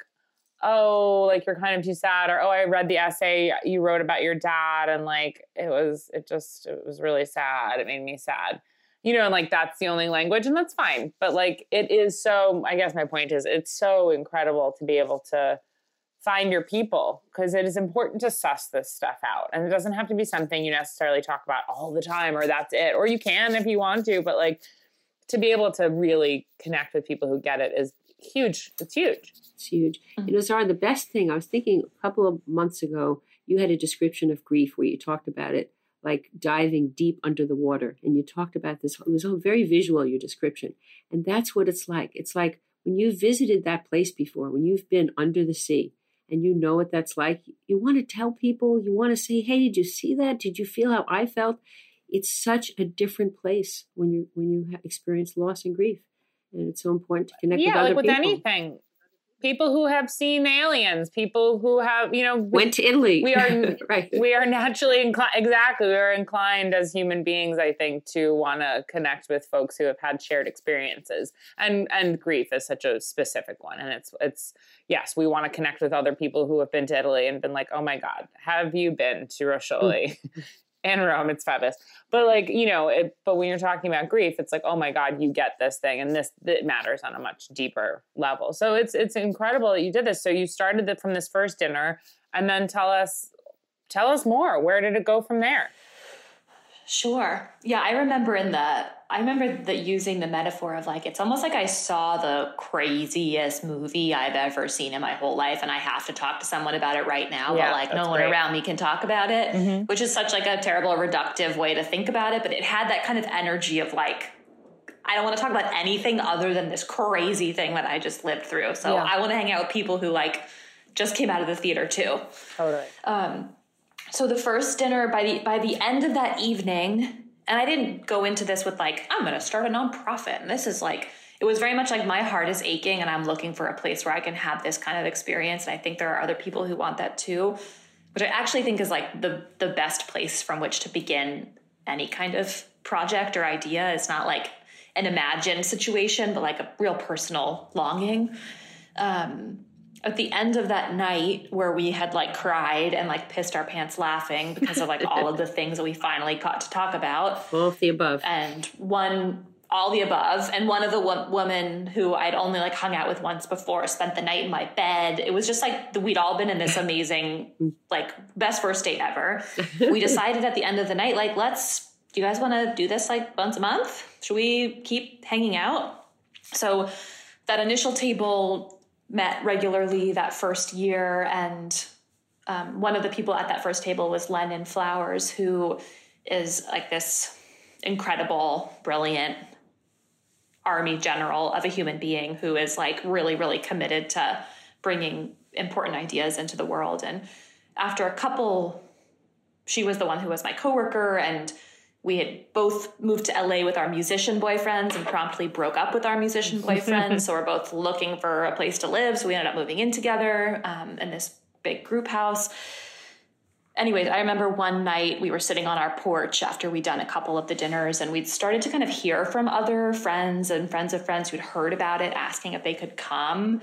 B: oh, like you're kind of too sad, or, oh, I read the essay you wrote about your dad. And like, it was, it just, it was really sad. It made me sad, you know, and like, that's the only language, and that's fine. But like, it is so, I guess my point is, it's so incredible to be able to find your people, because it is important to suss this stuff out. And it doesn't have to be something you necessarily talk about all the time, or that's it, or you can if you want to, but like to be able to really connect with people who get it is huge. It's huge.
C: It's huge. Mm-hmm. You know, Zara, the best thing, I was thinking a couple of months ago, you had a description of grief where you talked about it like diving deep under the water. And you talked about this, it was all very visual, your description. And that's what it's like. It's like when you visited that place before, when you've been under the sea, and you know what that's like, you want to tell people, you want to say, hey, did you see that? Did you feel how I felt? It's such a different place when you when you experience loss and grief. And it's so important to connect
B: yeah,
C: with other
B: like with
C: people.
B: anything. People who have seen aliens, people who have, you know,
C: went to Italy.
B: We are
C: right.
B: We are naturally inclined. Exactly, we are inclined as human beings, I think, to want to connect with folks who have had shared experiences. And and grief is such a specific one. And it's it's yes, we want to connect with other people who have been to Italy and been like, oh my God, have you been to Roscioli? And Rome, it's fabulous. But like, you know, it, but when you're talking about grief, it's like, oh my God, you get this thing. And this, it matters on a much deeper level. So it's, it's incredible that you did this. So you started the, from this first dinner, and then tell us, tell us more. Where did it go from there?
D: Sure. Yeah. I remember in the, I remember the using the metaphor of like, it's almost like I saw the craziest movie I've ever seen in my whole life, and I have to talk to someone about it right now,
B: yeah,
D: but like no one
B: great.
D: around me can talk about it,
B: mm-hmm.
D: which is such like a terrible, reductive way to think about it. But it had that kind of energy of like, I don't want to talk about anything other than this crazy thing that I just lived through. So yeah. I want to hang out with people who like just came out of the theater too.
B: Totally.
D: Um, so the first dinner, by the by the end of that evening, and I didn't go into this with like, I'm going to start a nonprofit. And this is like, it was very much like my heart is aching and I'm looking for a place where I can have this kind of experience. And I think there are other people who want that too, which I actually think is like the, the best place from which to begin any kind of project or idea. It's not like an imagined situation, but like a real personal longing. Um, At the end of that night where we had like cried and like pissed our pants laughing because of like all of the things that we finally got to talk about.
C: All of the above.
D: And one, all the above. And one of the wo- women who I'd only like hung out with once before spent the night in my bed. It was just like we'd all been in this amazing, like best first date ever. We decided at the end of the night, like, let's, do you guys want to do this like once a month? Should we keep hanging out? So that initial table met regularly that first year. And um, one of the people at that first table was Lennon Flowers, who is like this incredible, brilliant army general of a human being who is like really, really committed to bringing important ideas into the world. And after a couple, she was the one who was my coworker, and we had both moved to L A with our musician boyfriends and promptly broke up with our musician boyfriends. So we're both looking for a place to live. So we ended up moving in together um, in this big group house. Anyways, I remember one night we were sitting on our porch after we'd done a couple of the dinners, and we'd started to kind of hear from other friends and friends of friends who'd heard about it, asking if they could come.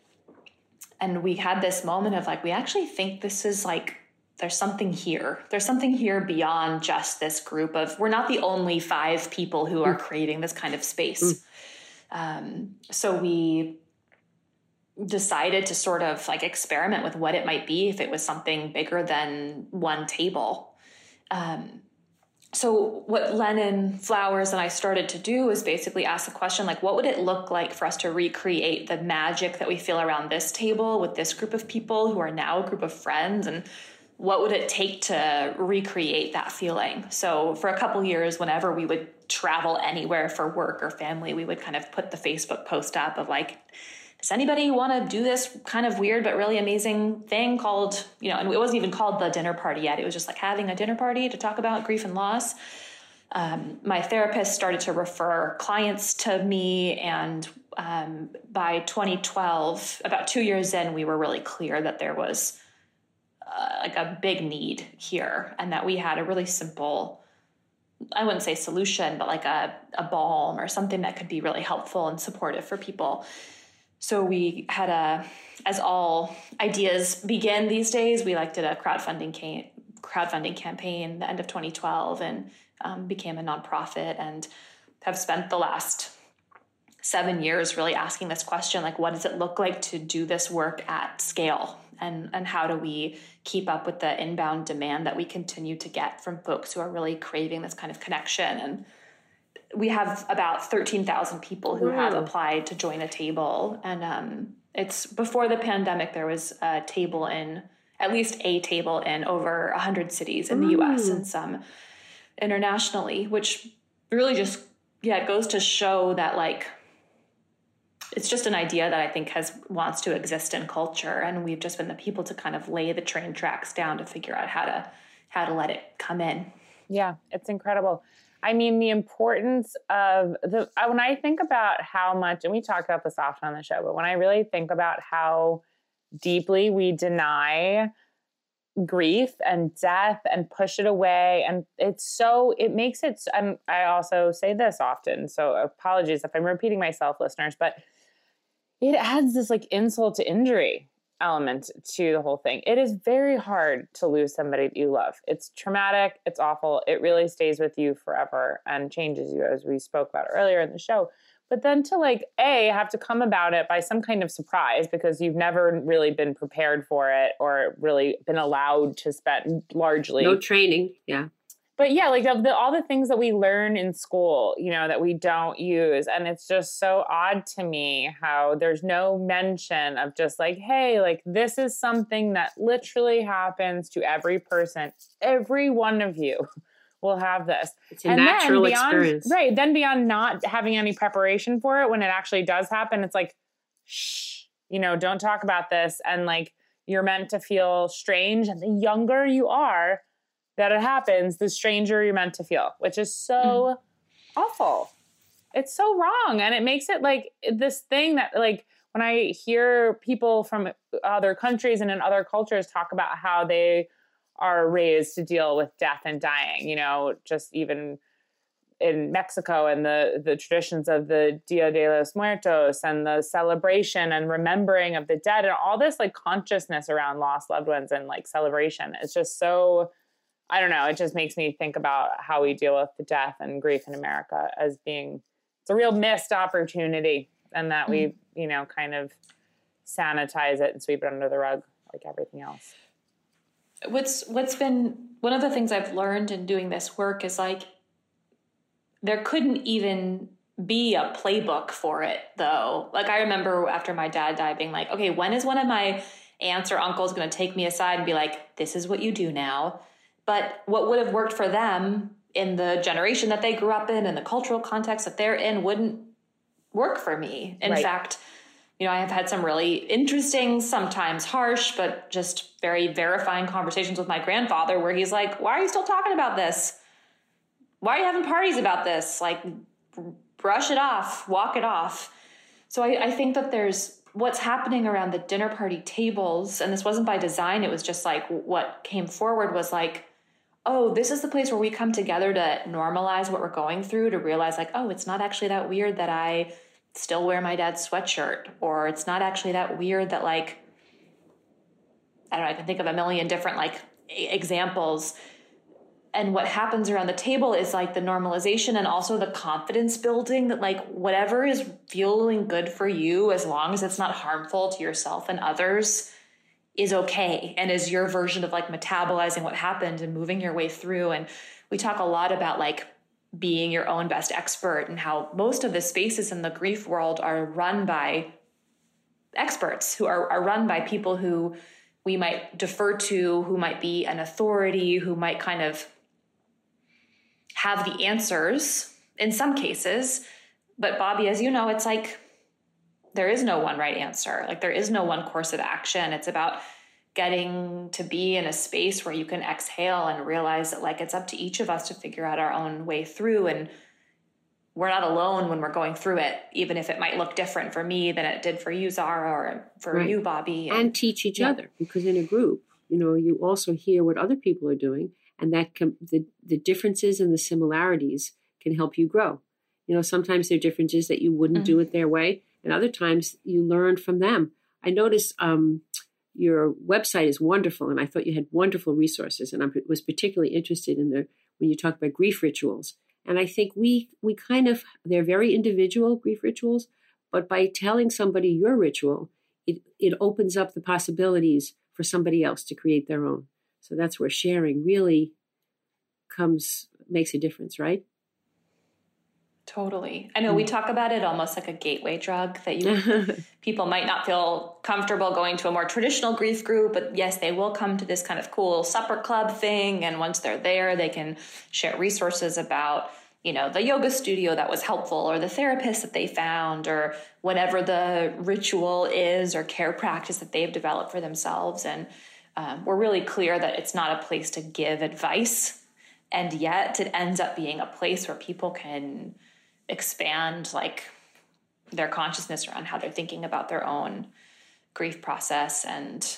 D: And we had this moment of like, we actually think this is like, there's something here. There's something here beyond just this group of, we're not the only five people who are creating this kind of space. Mm. Um, so we decided to sort of like experiment with what it might be if it was something bigger than one table. Um, so what Lennon Flowers and I started to do is basically ask the question, like, what would it look like for us to recreate the magic that we feel around this table with this group of people who are now a group of friends, and what would it take to recreate that feeling? So for a couple years, whenever we would travel anywhere for work or family, we would kind of put the Facebook post up of like, does anybody want to do this kind of weird but really amazing thing called, you know, and it wasn't even called the dinner party yet. It was just like having a dinner party to talk about grief and loss. Um, my therapist started to refer clients to me, and um, by twenty twelve, about two years in, we were really clear that there was Uh, like a big need here, and that we had a really simple, I wouldn't say solution, but like a, a balm or something that could be really helpful and supportive for people. So we had a, as all ideas begin these days, we like did a crowdfunding ca- crowdfunding campaign at the end of twenty twelve, and um, became a nonprofit, and have spent the last seven years really asking this question, like, what does it look like to do this work at scale? And, and how do we keep up with the inbound demand that we continue to get from folks who are really craving this kind of connection? And we have about thirteen thousand people who have applied to join a table. And um, it's before the pandemic, there was a table in, at least a table in over one hundred cities in the U S and some internationally, which really just, yeah, it goes to show that like, it's just an idea that I think has wants to exist in culture, and we've just been the people to kind of lay the train tracks down to figure out how to how to let it come in.
B: Yeah, it's incredible. I mean, the importance of the when I think about how much, and we talk about this often on the show, but when I really think about how deeply we deny grief and death and push it away, and it's so it makes it. And I also say this often, so apologies if I'm repeating myself, listeners, but it adds this like insult to injury element to the whole thing. It is very hard to lose somebody that you love. It's traumatic. It's awful. It really stays with you forever and changes you, as we spoke about earlier in the show. But then to like, A, have to come about it by some kind of surprise because you've never really been prepared for it or really been allowed to spend largely.
C: No training. Yeah.
B: But yeah, like of the, all the things that we learn in school, you know, that we don't use. And it's just so odd to me how there's no mention of just like, hey, like this is something that literally happens to every person. Every one of you will have this.
C: It's a
B: and
C: natural
B: then beyond,
C: experience.
B: Right. Then beyond not having any preparation for it, when it actually does happen, it's like, shh, you know, don't talk about this. And like, you're meant to feel strange. And the younger you are, that it happens, the stranger you're meant to feel, which is so mm. awful. It's so wrong. And it makes it like this thing that like when I hear people from other countries and in other cultures talk about how they are raised to deal with death and dying, you know, just even in Mexico and the, the traditions of the Dia de los Muertos and the celebration and remembering of the dead and all this like consciousness around lost loved ones and like celebration. It's just so... I don't know. It just makes me think about how we deal with the death and grief in America as being, it's a real missed opportunity, and that we, you know, kind of sanitize it and sweep it under the rug like everything else.
D: What's, what's been one of the things I've learned in doing this work is like, there couldn't even be a playbook for it though. Like I remember after my dad died being like, okay, when is one of my aunts or uncles going to take me aside and be like, this is what you do now? But what would have worked for them in the generation that they grew up in and the cultural context that they're in wouldn't work for me. In
B: right.
D: fact, you know, I have had some really interesting, sometimes harsh, but just very verifying conversations with my grandfather where he's like, why are you still talking about this? Why are you having parties about this? Like, brush it off, walk it off. So I, I think that there's what's happening around the dinner party tables, and this wasn't by design. It was just like what came forward was like, oh, this is the place where we come together to normalize what we're going through, to realize like, oh, it's not actually that weird that I still wear my dad's sweatshirt, or it's not actually that weird that like, I don't know, I can think of a million different like examples. And what happens around the table is like the normalization and also the confidence building that like whatever is feeling good for you, as long as it's not harmful to yourself and others, is okay and is your version of like metabolizing what happened and moving your way through. And we talk a lot about like being your own best expert and how most of the spaces in the grief world are run by experts who are, are run by people who we might defer to, who might be an authority, who might kind of have the answers in some cases. But Bobby, as you know, it's like, there is no one right answer. Like there is no one course of action. It's about getting to be in a space where you can exhale and realize that like it's up to each of us to figure out our own way through. And we're not alone when we're going through it, even if it might look different for me than it did for you, Zara, or for right. you, Bobby.
C: And, and teach each yeah. other, because in a group, you know, you also hear what other people are doing, and that com- the, the differences and the similarities can help you grow. You know, sometimes there are differences that you wouldn't mm-hmm. do it their way. And other times you learn from them. I noticed um, your website is wonderful, and I thought you had wonderful resources. And I was particularly interested in the when you talk about grief rituals. And I think we we kind of, they're very individual grief rituals, but by telling somebody your ritual, it, it opens up the possibilities for somebody else to create their own. So that's where sharing really comes, makes a difference, right?
D: Totally. I know we talk about it almost like a gateway drug that you people might not feel comfortable going to a more traditional grief group, but yes, they will come to this kind of cool supper club thing. And once they're there, they can share resources about, you know, the yoga studio that was helpful, or the therapist that they found, or whatever the ritual is or care practice that they've developed for themselves. And um, we're really clear that it's not a place to give advice. And yet it ends up being a place where people can expand like their consciousness around how they're thinking about their own grief process, and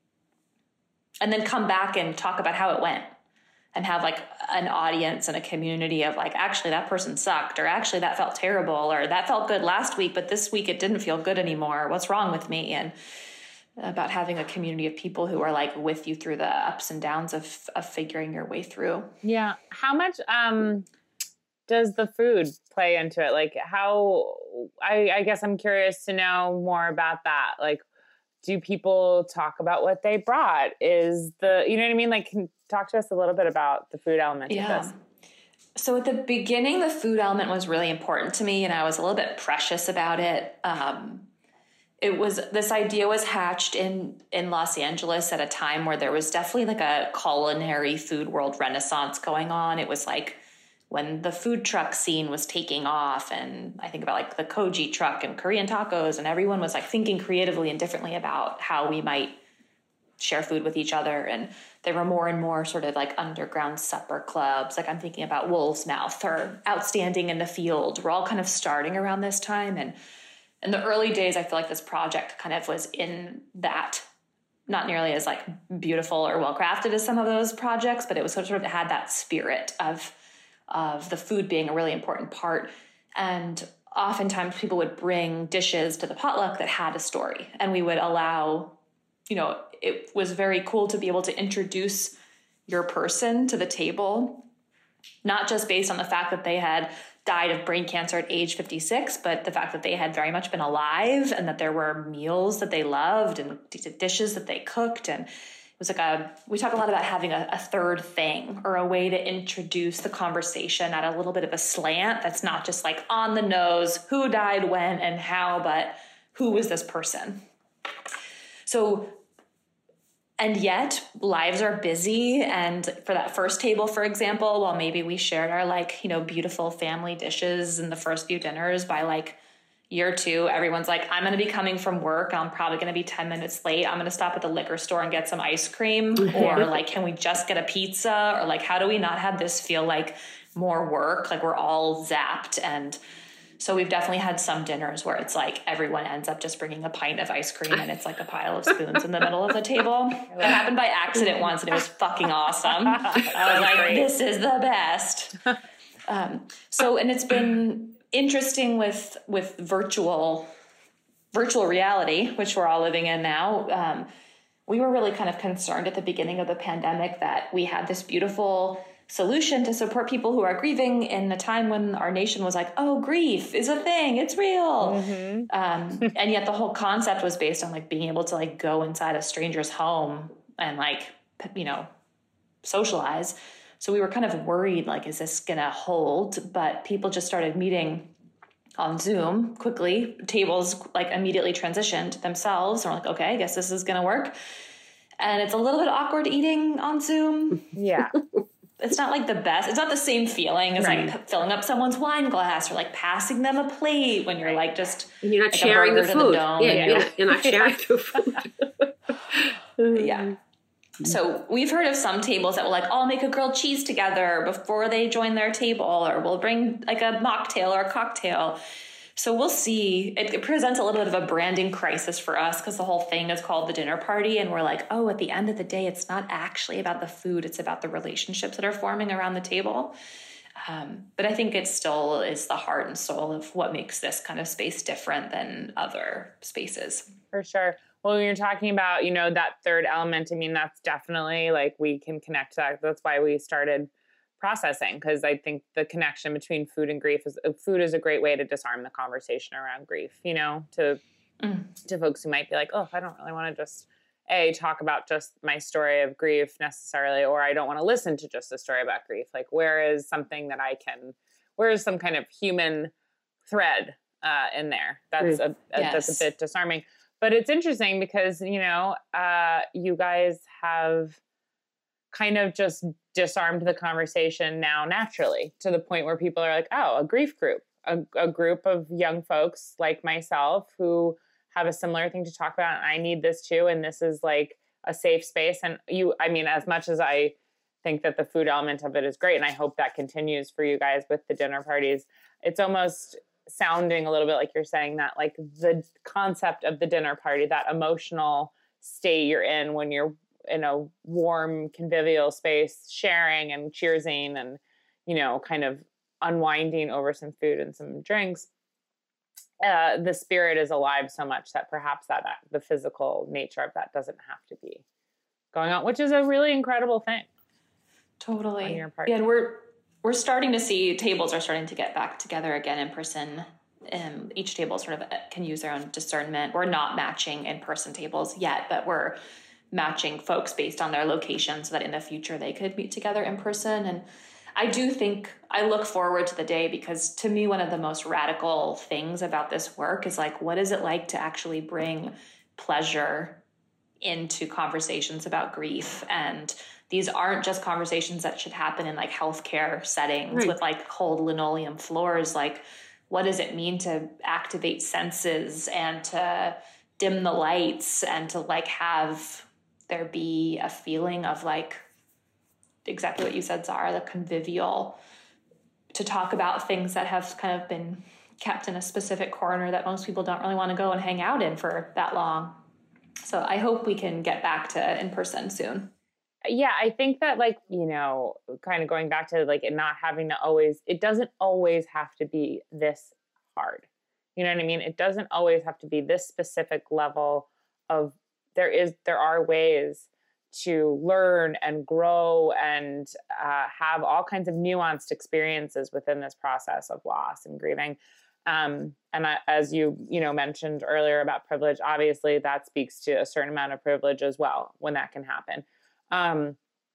D: and then come back and talk about how it went, and have like an audience and a community of like, actually that person sucked, or actually that felt terrible, or that felt good last week, but this week it didn't feel good anymore. What's wrong with me? And about having a community of people who are like with you through the ups and downs of of figuring your way through.
B: Yeah. How much um does the food play into it? Like how, I, I guess I'm curious to know more about that. Like, do people talk about what they brought? Is the, you know what I mean? Like, can talk to us a little bit about the food element
D: yeah.
B: of this.
D: So at the beginning, the food element was really important to me, and I was a little bit precious about it. Um, it was, this idea was hatched in, in Los Angeles at a time where there was definitely like a culinary food world renaissance going on. It was like when the food truck scene was taking off, and I think about like the Koji truck and Korean tacos, and everyone was like thinking creatively and differently about how we might share food with each other. And there were more and more sort of like underground supper clubs. Like I'm thinking about Wolf's Mouth or Outstanding in the Field. We're all kind of starting around this time. And in the early days, I feel like this project kind of was in that, not nearly as like beautiful or well-crafted as some of those projects, but it was sort of had that spirit of of the food being a really important part. And oftentimes people would bring dishes to the potluck that had a story, and we would allow, you know, it was very cool to be able to introduce your person to the table, not just based on the fact that they had died of brain cancer at age fifty-six, but the fact that they had very much been alive, and that there were meals that they loved and dishes that they cooked. And it was like a, we talk a lot about having a, a third thing, or a way to introduce the conversation at a little bit of a slant that's not just like on the nose, who died when and how, but who was this person? So, and yet lives are busy. And for that first table, for example, while maybe we shared our like, you know, beautiful family dishes in the first few dinners by like year two, everyone's like, I'm going to be coming from work. I'm probably going to be ten minutes late. I'm going to stop at the liquor store and get some ice cream. Or like, can we just get a pizza? Or like, how do we not have this feel like more work? Like we're all zapped. And so we've definitely had some dinners where it's like everyone ends up just bringing a pint of ice cream and it's like a pile of spoons in the middle of the table. That happened by accident once and it was fucking awesome. I was like, this is the best. Um, so, and it's been interesting with, with virtual, virtual reality, which we're all living in now. Um, we were really kind of concerned at the beginning of the pandemic that we had this beautiful solution to support people who are grieving in a time when our nation was like, oh, grief is a thing. It's real. Mm-hmm. Um, and yet the whole concept was based on like being able to like go inside a stranger's home and like, you know, socialize. So we were kind of worried, like, is this going to hold? But people just started meeting on Zoom quickly. Tables like immediately transitioned themselves. And we're like, okay, I guess this is going to work. And it's a little bit awkward eating on Zoom.
B: Yeah.
D: It's not like the best. It's not the same feeling as right. like filling up someo's wine glass or like passing them a plate when you're like just
C: and you're not
D: like
C: sharing the food.
D: The dome,
C: yeah,
D: you know?
C: you're, not, you're not sharing the food.
D: Yeah. So we've heard of some tables that will like all make a grilled cheese together before they join their table, or we'll bring like a mocktail or a cocktail. So we'll see. It, it presents a little bit of a branding crisis for us because the whole thing is called the dinner party. And we're like, oh, at the end of the day, it's not actually about the food. It's about the relationships that are forming around the table. Um, but I think it still is the heart and soul of what makes this kind of space different than other spaces.
B: For sure. Well, when you're talking about, you know, that third element, I mean, that's definitely like we can connect to that. That's why we started processing, because I think the connection between food and grief is food is a great way to disarm the conversation around grief, you know, to mm. to folks who might be like, oh, I don't really want to just a talk about just my story of grief necessarily, or I don't want to listen to just a story about grief. Like, where is something that I can, where is some kind of human thread uh, in there? That's a, a yes. that's a bit disarming. But it's interesting because, you know, uh, you guys have kind of just disarmed the conversation now naturally to the point where people are like, oh, a grief group, a, a group of young folks like myself who have a similar thing to talk about. And I need this too. And this is like a safe space. And you, I mean, as much as I think that the food element of it is great, and I hope that continues for you guys with the dinner parties, it's almost sounding a little bit like you're saying that like the concept of the dinner party, that emotional state you're in when you're in a warm, convivial space, sharing and cheersing and, you know, kind of unwinding over some food and some drinks. Uh, the spirit is alive so much that perhaps that, that the physical nature of that doesn't have to be going on, which is a really incredible thing.
D: Totally.
B: On your part.
D: Yeah, and we're we're starting to see tables are starting to get back together again in person. Um, each table sort of can use their own discernment. We're not matching in-person tables yet, but we're matching folks based on their location so that in the future they could meet together in person. And I do think I look forward to the day, because to me, one of the most radical things about this work is like, what is it like to actually bring pleasure into conversations about grief? And these aren't just conversations that should happen in like healthcare settings right. with like cold linoleum floors. Like, what does it mean to activate senses and to dim the lights and to like have there be a feeling of like exactly what you said, Zara, the convivial, to talk about things that have kind of been kept in a specific corner that most people don't really want to go and hang out in for that long. So I hope we can get back to in person soon.
B: Yeah, I think that like, you know, kind of going back to like it not having to always, it doesn't always have to be this hard. You know what I mean? It doesn't always have to be this specific level of, there is, there are ways to learn and grow and uh, have all kinds of nuanced experiences within this process of loss and grieving. Um, and I, as you, you know, mentioned earlier about privilege, obviously that speaks to a certain amount of privilege as well when that can happen. Um,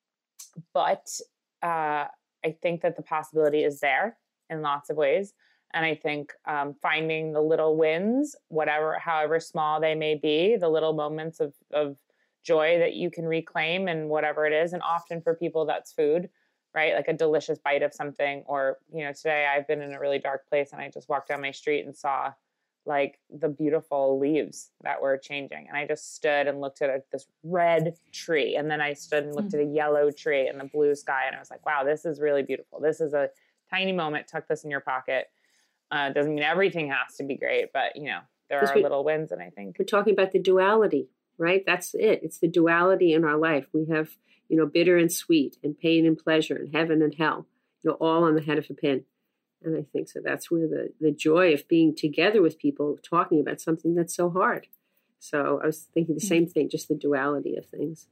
B: but uh, I think that the possibility is there in lots of ways. And I think um, finding the little wins, whatever, however small they may be, the little moments of, of joy that you can reclaim and whatever it is. And often for people, that's food, right? Like a delicious bite of something. Or, you know, today I've been in a really dark place and I just walked down my street and saw like the beautiful leaves that were changing. And I just stood and looked at a, this red tree. And then I stood and looked mm. at a yellow tree and the blue sky. And I was like, wow, this is really beautiful. This is a tiny moment. Tuck this in your pocket. Uh, doesn't mean everything has to be great, but you know, there are
C: we,
B: little wins. And I think
C: we're talking about the duality, right? That's it. It's the duality in our life. We have, you know, bitter and sweet and pain and pleasure and heaven and hell, you know, all on the head of a pin. And I think so that's where the, the joy of being together with people talking about something that's so hard. So I was thinking the same thing, just the duality of things.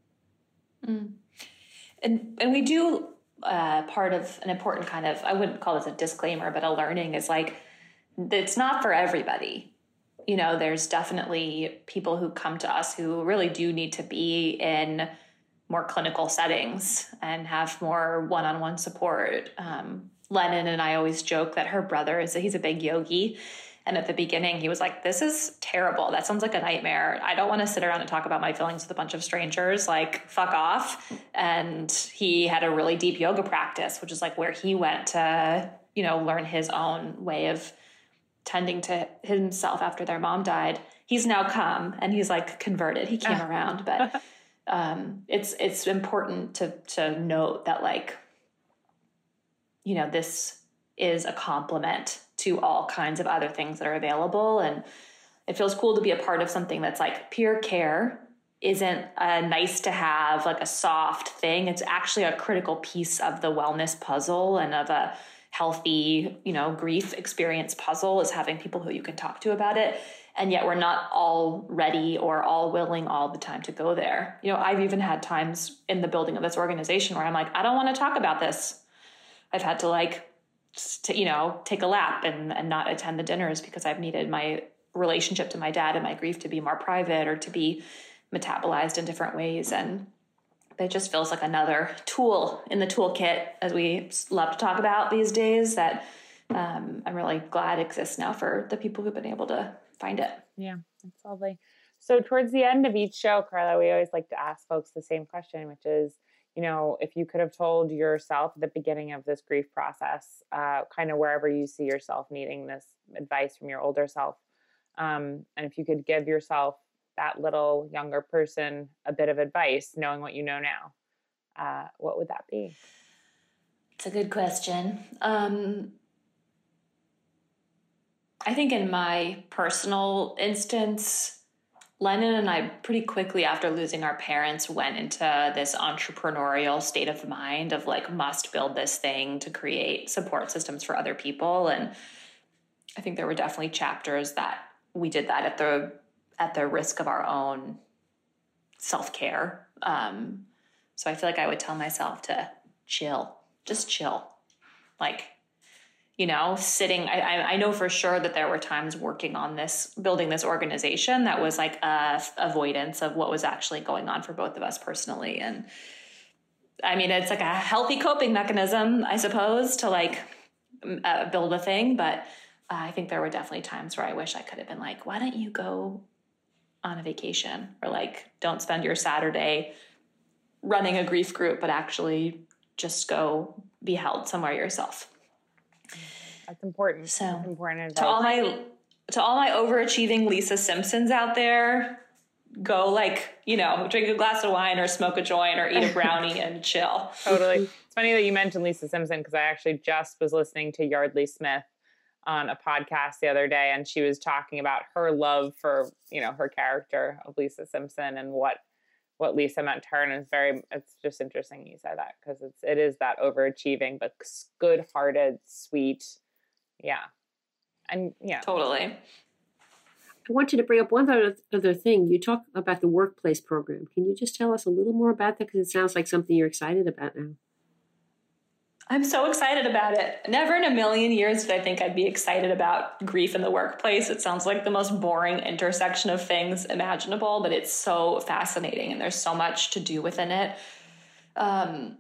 D: Mm. And and we do uh, part of an important kind of, I wouldn't call this a disclaimer, but a learning is like, it's not for everybody. You know, there's definitely people who come to us who really do need to be in more clinical settings and have more one-on-one support. Um, Lennon and I always joke that her brother is, he's a big yogi. And at the beginning, he was like, this is terrible. That sounds like a nightmare. I don't want to sit around and talk about my feelings with a bunch of strangers. Like, fuck off. And he had a really deep yoga practice, which is like where he went to, you know, learn his own way of tending to himself after their mom died. He's now come and he's like converted. He came around, but um, it's, it's important to, to note that like, you know, this is a complement to all kinds of other things that are available. And it feels cool to be a part of something that's like peer care isn't a nice to have, like a soft thing. It's actually a critical piece of the wellness puzzle and of a healthy, you know, grief experience puzzle, is having people who you can talk to about it. And yet we're not all ready or all willing all the time to go there. You know, I've even had times in the building of this organization where I'm like, I don't want to talk about this. I've had to like, to, you know, take a lap and, and not attend the dinners because I've needed my relationship to my dad and my grief to be more private or to be metabolized in different ways. And it just feels like another tool in the toolkit, as we love to talk about these days, that um, I'm really glad exists now for the people who've been able to find it.
B: Yeah, that's lovely. So towards the end of each show, Carla, we always like to ask folks the same question, which is, you know, if you could have told yourself at the beginning of this grief process, uh, kind of wherever you see yourself needing this advice from your older self, um, and if you could give yourself, that little younger person, a bit of advice, knowing what you know now, uh, what would that be?
D: It's a good question. Um, I think in my personal instance, Lennon and I pretty quickly after losing our parents went into this entrepreneurial state of mind of like, must build this thing to create support systems for other people. And I think there were definitely chapters that we did that at the at the risk of our own self-care. Um, so I feel like I would tell myself to chill, just chill. Like, you know, sitting, I, I know for sure that there were times working on this, building this organization that was like a avoidance of what was actually going on for both of us personally. And I mean, it's like a healthy coping mechanism, I suppose, to like uh, build a thing. But uh, I think there were definitely times where I wish I could have been like, why don't you go on a vacation, or like, don't spend your Saturday running a grief group, but actually just go be held somewhere yourself.
B: That's important.
D: So
B: That's important
D: to all my, to all my overachieving Lisa Simpsons out there, go like, you know, drink a glass of wine or smoke a joint or eat a brownie and chill.
B: Totally. It's funny that you mentioned Lisa Simpson, because I actually just was listening to Yardley Smith on a podcast the other day, and she was talking about her love for, you know, her character of Lisa Simpson and what what Lisa meant to her. And it's very, it's just interesting you said that, because it's it is that overachieving but good-hearted, sweet, yeah, and yeah,
D: totally.
C: I wanted to bring up one other other thing. You talk about the workplace program. Can you just tell us a little more about that, because it sounds like something you're excited about now?
D: I'm so excited about it. Never in a million years did I think I'd be excited about grief in the workplace. It sounds like the most boring intersection of things imaginable, but it's so fascinating and there's so much to do within it. Um,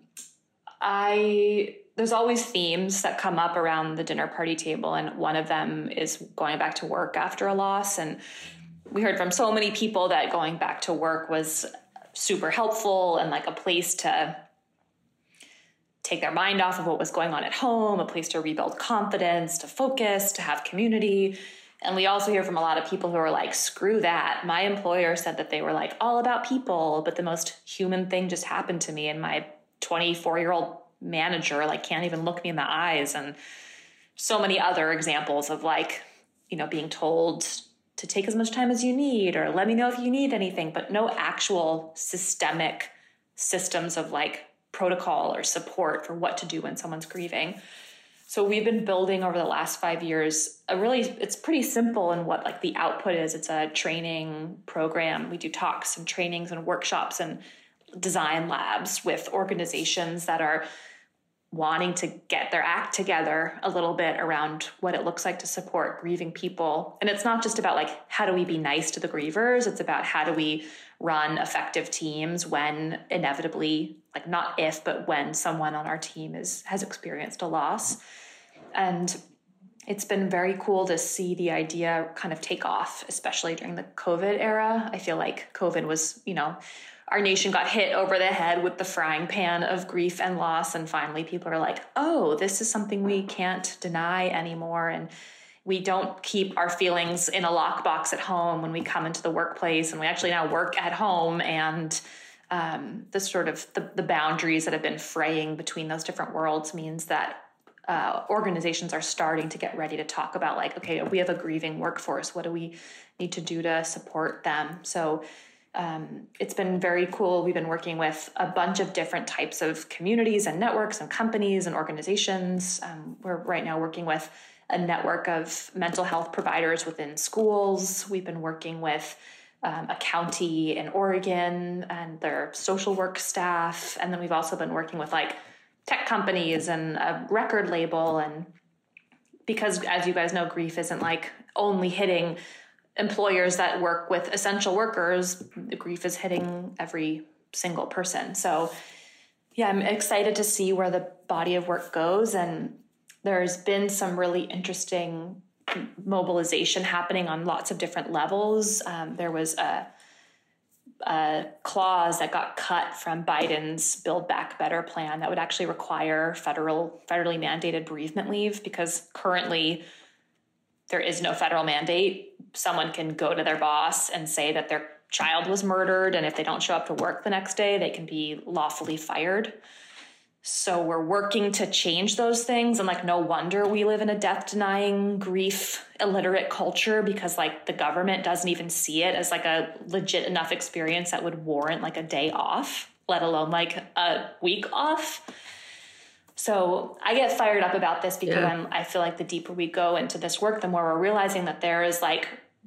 D: I there's always themes that come up around the dinner party table, and one of them is going back to work after a loss. And we heard from so many people that going back to work was super helpful and like a place to take their mind off of what was going on at home, a place to rebuild confidence, to focus, to have community. And we also hear from a lot of people who are like, screw that. My employer said that they were like all about people, but the most human thing just happened to me. And my twenty-four year old manager like can't even look me in the eyes. And so many other examples of like, you know, being told to take as much time as you need, or let me know if you need anything, but no actual systemic systems of like protocol or support for what to do when someone's grieving. So we've been building over the last five years a really, it's pretty simple in what like the output is. It's a training program. We do talks and trainings and workshops and design labs with organizations that are wanting to get their act together a little bit around what it looks like to support grieving people. And it's not just about like, how do we be nice to the grievers? It's about how do we run effective teams when inevitably, like not if, but when someone on our team is has experienced a loss. And it's been very cool to see the idea kind of take off, especially during the COVID era. I feel like COVID was, you know, our nation got hit over the head with the frying pan of grief and loss. And finally people are like, oh, this is something we can't deny anymore. And we don't keep our feelings in a lockbox at home when we come into the workplace. And we actually now work at home. And um, the sort of the, the boundaries that have been fraying between those different worlds means that uh, organizations are starting to get ready to talk about like, okay, we have a grieving workforce. What do we need to do to support them? So Um, it's been very cool. We've been working with a bunch of different types of communities and networks and companies and organizations. Um, we're right now working with a network of mental health providers within schools. We've been working with um, a county in Oregon and their social work staff. And then we've also been working with like tech companies and a record label. And because as you guys know, grief isn't like only hitting employers that work with essential workers, the grief is hitting every single person. So yeah, I'm excited to see where the body of work goes. And there's been some really interesting mobilization happening on lots of different levels. Um, there was a, a clause that got cut from Biden's Build Back Better plan that would actually require federal, federally mandated bereavement leave, because currently there is no federal mandate. Someone can go to their boss and say that their child was murdered, and if they don't show up to work the next day, they can be lawfully fired. So we're working to change those things. And like, no wonder we live in a death-denying, grief illiterate culture, because like the government doesn't even see it as like a legit enough experience that would warrant like a day off, let alone like a week off. So I get fired up about this because yeah. I'm, I feel like the deeper we go into this work, the more we're realizing that there is like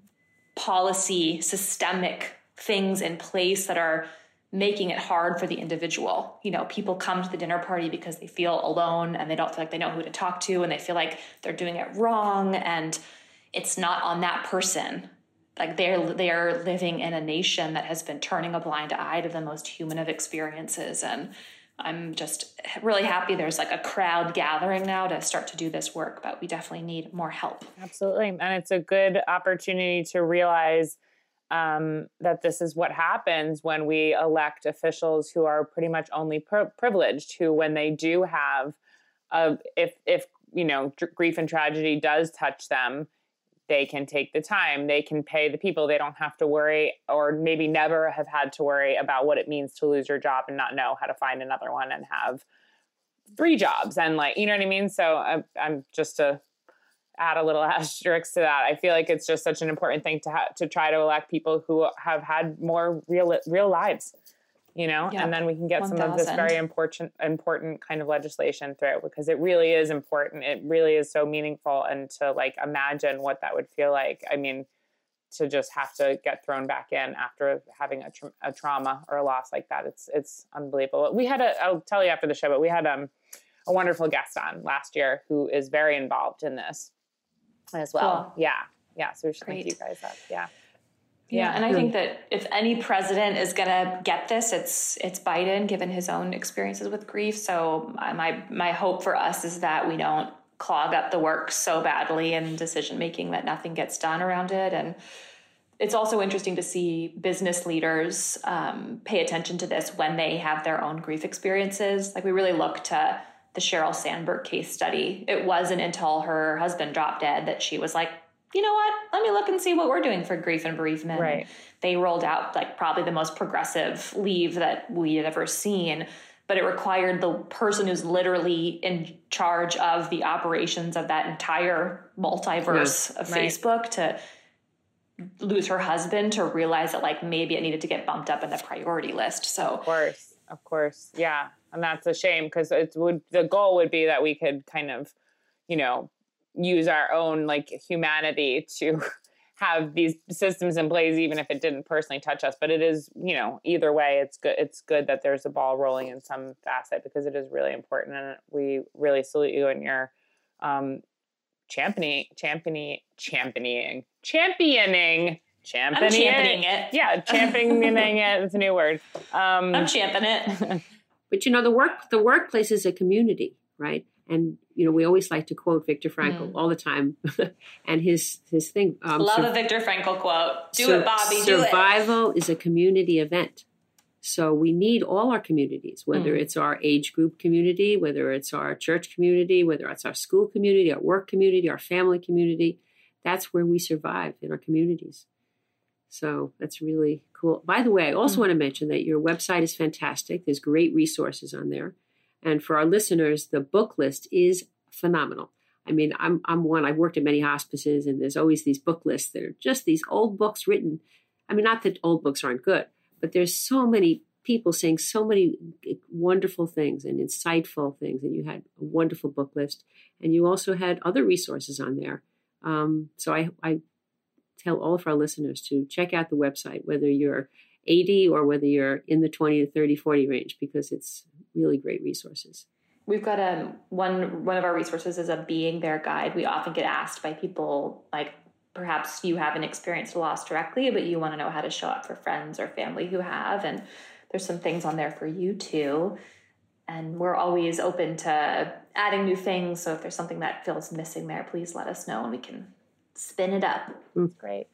D: policy, systemic things in place that are making it hard for the individual. You know, people come to the dinner party because they feel alone and they don't feel like they know who to talk to, and they feel like they're doing it wrong, and it's not on that person. Like they're they're living in a nation that has been turning a blind eye to the most human of experiences. And I'm just really happy there's like a crowd gathering now to start to do this work, but we definitely need more help.
B: Absolutely. And it's a good opportunity to realize um, that this is what happens when we elect officials who are pretty much only pri- privileged, who, when they do have, a, if, if, you know, dr- grief and tragedy does touch them, they can take the time, they can pay the people. They don't have to worry, or maybe never have had to worry about what it means to lose your job and not know how to find another one and have three jobs. And like, you know what I mean? So I'm, I'm just to add a little asterisk to that. I feel like it's just such an important thing to have, to try to elect people who have had more real, real lives, you know, yeah. and then we can get one thousand some of this very important, important kind of legislation through, because it really is important. It really is so meaningful. And to like, imagine what that would feel like. I mean, to just have to get thrown back in after having a, tra- a trauma or a loss like that. It's, it's unbelievable. We had a, I'll tell you after the show, but we had um, a wonderful guest on last year who is very involved in this as well. Cool. Yeah. Yeah. So we should thank you guys up. Yeah.
D: Yeah, and I think that if any president is going to get this, it's it's Biden, given his own experiences with grief. So my my hope for us is that we don't clog up the works so badly in decision making that nothing gets done around it. And it's also interesting to see business leaders um, pay attention to this when they have their own grief experiences. Like we really look to the Sheryl Sandberg case study. It wasn't until her husband dropped dead that she was like, you know what, let me look and see what we're doing for grief and bereavement.
B: Right.
D: They rolled out like probably the most progressive leave that we had ever seen, but it required the person who's literally in charge of the operations of that entire multiverse
C: Yeah.
D: of
B: Right.
D: Facebook to lose her husband to realize that like maybe it needed to get bumped up in the priority list. So
B: Of course, of course, yeah, and that's a shame because it would the goal would be that we could kind of, you know, use our own like humanity to have these systems in place, even if it didn't personally touch us. But it is, you know, either way, it's good. It's good that there's a ball rolling in some facet because it is really important, and we really salute you and your um, championing, championing, championing, championing, championing,
D: I'm championing it.
B: Yeah, championing it. It's a new word. Um,
D: I'm championing it.
C: But you know, the work the workplace is a community, right? And you know, we always like to quote Viktor Frankl
D: Mm.
C: all the time, and his his thing. Um,
D: Love
C: sur-
D: a Viktor Frankl quote. Do
C: sur-
D: it, Bobby. Do it.
C: Survival is a community event. So we need all our communities, whether
D: Mm.
C: it's our age group community, whether it's our church community, whether it's our school community, our work community, our family community. That's where we survive, in our communities. So that's really cool. By the way, I also
D: Mm.
C: want to mention that your website is fantastic. There's great resources on there. And for our listeners, the book list is phenomenal. I mean, I'm I'm one, I've worked at many hospices, and there's always these book lists that are just these old books written. I mean, not that old books aren't good, but there's so many people saying so many wonderful things and insightful things. And you had a wonderful book list. And you also had other resources on there. Um, so I, I tell all of our listeners to check out the website, whether you're eighty or whether you're in the twenty to thirty, forty range, because it's really great resources.
D: We've got a one one of our resources is a being there guide. We often get asked by people like, perhaps you haven't experienced a loss directly, but you want to know how to show up for friends or family who have. And there's some things on there for you too. And we're always open to adding new things. So if there's something that feels missing there, please let us know and we can spin it up.
B: Great.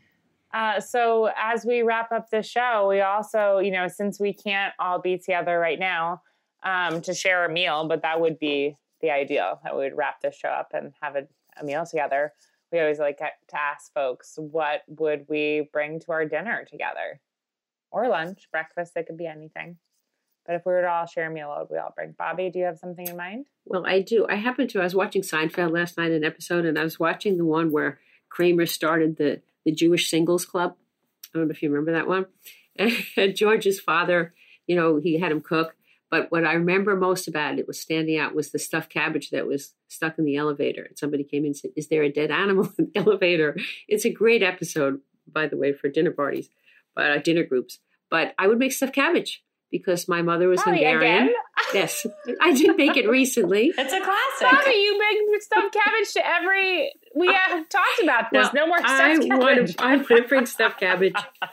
B: Uh, so as we wrap up the show, we also, you know, since we can't all be together right now um, to share a meal, but that would be the ideal, that we would wrap this show up and have a, a meal together. We always like to ask folks, what would we bring to our dinner together? Or lunch, breakfast, it could be anything. But if we were to all share a meal, what would we all bring? Bobby, do you have something in mind?
C: Well, I do. I happened to, I was watching Seinfeld last night, an episode, and I was watching the one where Kramer started the, the Jewish Singles Club. I don't know if you remember that one. And George's father, you know, he had him cook. But what I remember most about it was standing out was the stuffed cabbage that was stuck in the elevator. And somebody came in and said, is there a dead animal in the elevator? It's a great episode, by the way, for dinner parties, but uh, dinner groups. But I would make stuffed cabbage because my mother was
B: Bobby,
C: Hungarian.
B: again?
C: Yes, I did make it recently.
D: It's a classic.
B: Bobby, you bring stuffed cabbage to every... We have talked about this.
C: Well,
B: no more
C: I
B: stuffed
C: want
B: cabbage.
C: to, I want to bring stuffed cabbage.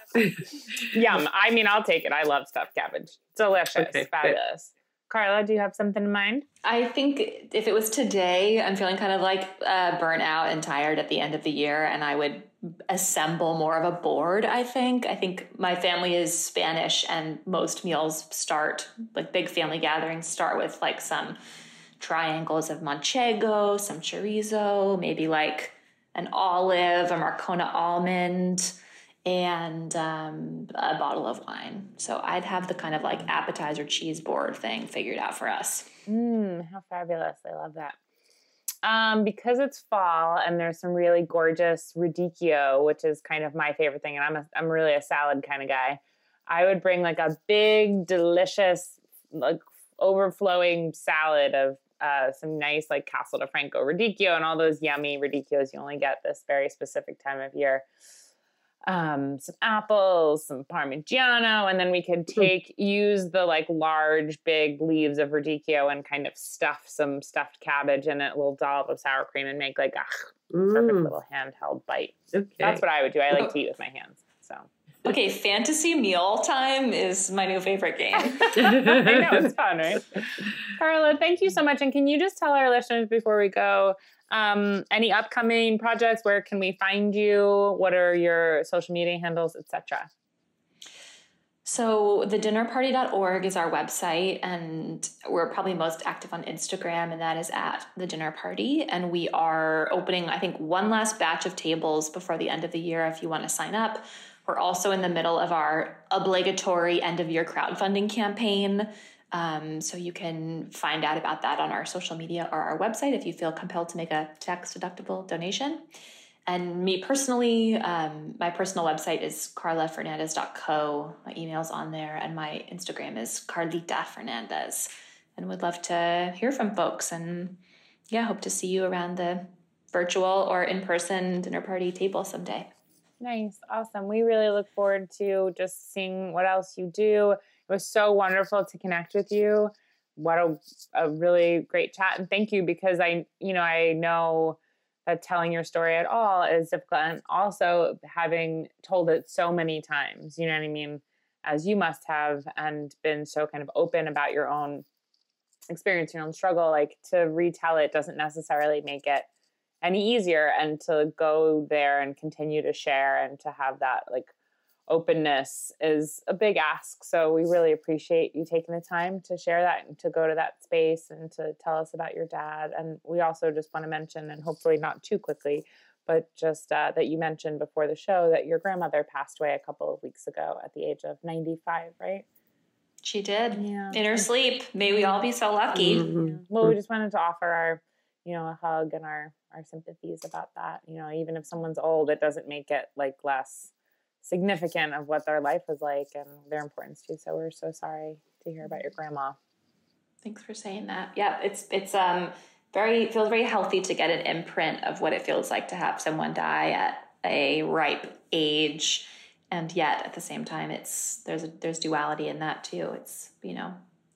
B: Yum. I mean, I'll take it. I love stuffed cabbage. Delicious.
C: Okay, good.
B: Fabulous. Carla, do you have something in mind?
D: I think if it was today, I'm feeling kind of like uh, burnt out and tired at the end of the year, and I would assemble more of a board, I think. I think my family is Spanish, and most meals start, like big family gatherings, start with like some triangles of manchego, some chorizo, maybe like an olive, a Marcona almond, and um, a bottle of wine. So I'd have the kind of like appetizer cheese board thing figured out for us.
B: Mmm, how fabulous. I love that. Um, because it's fall and there's some really gorgeous radicchio, which is kind of my favorite thing. And I'm a, I'm really a salad kind of guy. I would bring like a big, delicious, like overflowing salad of uh, some nice like Castle de Franco radicchio and all those yummy radicchios you only get this very specific time of year. Um, some apples, some Parmigiano, and then we could take, use the like large, big leaves of radicchio and kind of stuff some stuffed cabbage in it, a little dollop of sour cream, and make like a perfect
C: Mm,
B: little handheld bite.
C: okay.
B: That's what I would do. I like to eat with my hands. So
D: Okay, fantasy meal time is my new favorite game.
B: I know, it's fun, right? Carla, thank you so much. And can you just tell our listeners before we go, um, any upcoming projects? Where can we find you? What are your social media handles, et cetera?
D: So the dinner party dot org is our website, and we're probably most active on Instagram, and that is at The Dinner Party. And we are opening, I think, one last batch of tables before the end of the year if you want to sign up. We're also in the middle of our obligatory end-of-year crowdfunding campaign. Um, so you can find out about that on our social media or our website if you feel compelled to make a tax-deductible donation. And me personally, um, my personal website is carla fernandez dot co. My email's on there, and my Instagram is Carlita Fernandez. And would love to hear from folks. And yeah, hope to see you around the virtual or in-person dinner party table someday.
B: Nice. Awesome. We really look forward to just seeing what else you do. It was so wonderful to connect with you. What a, a really great chat. And thank you, because I, you know, I know that telling your story at all is difficult. And also having told it so many times, you know what I mean, as you must have, and been so kind of open about your own experience, your own struggle, like to retell it doesn't necessarily make it any easier. And to go there and continue to share and to have that like openness is a big ask. So we really appreciate you taking the time to share that and to go to that space and to tell us about your dad. And we also just want to mention, and hopefully not too quickly, but just uh, that you mentioned before the show that your grandmother passed away a couple of weeks ago at the age of ninety-five, right?
D: She did.
B: Yeah.
D: In her sleep. May we all be so lucky.
B: Mm-hmm. Well, we just wanted to offer our, you know, a hug and our, our sympathies about that. You know, even if someone's old, it doesn't make it like less significant of what their life was like and their importance too. So we're so sorry to hear about your grandma.
D: Thanks for saying that. Yeah, it's it's um very feels very healthy to get an imprint of what it feels like to have someone die at a ripe age, and yet at the same time, it's there's a, there's duality in that too. It's you know,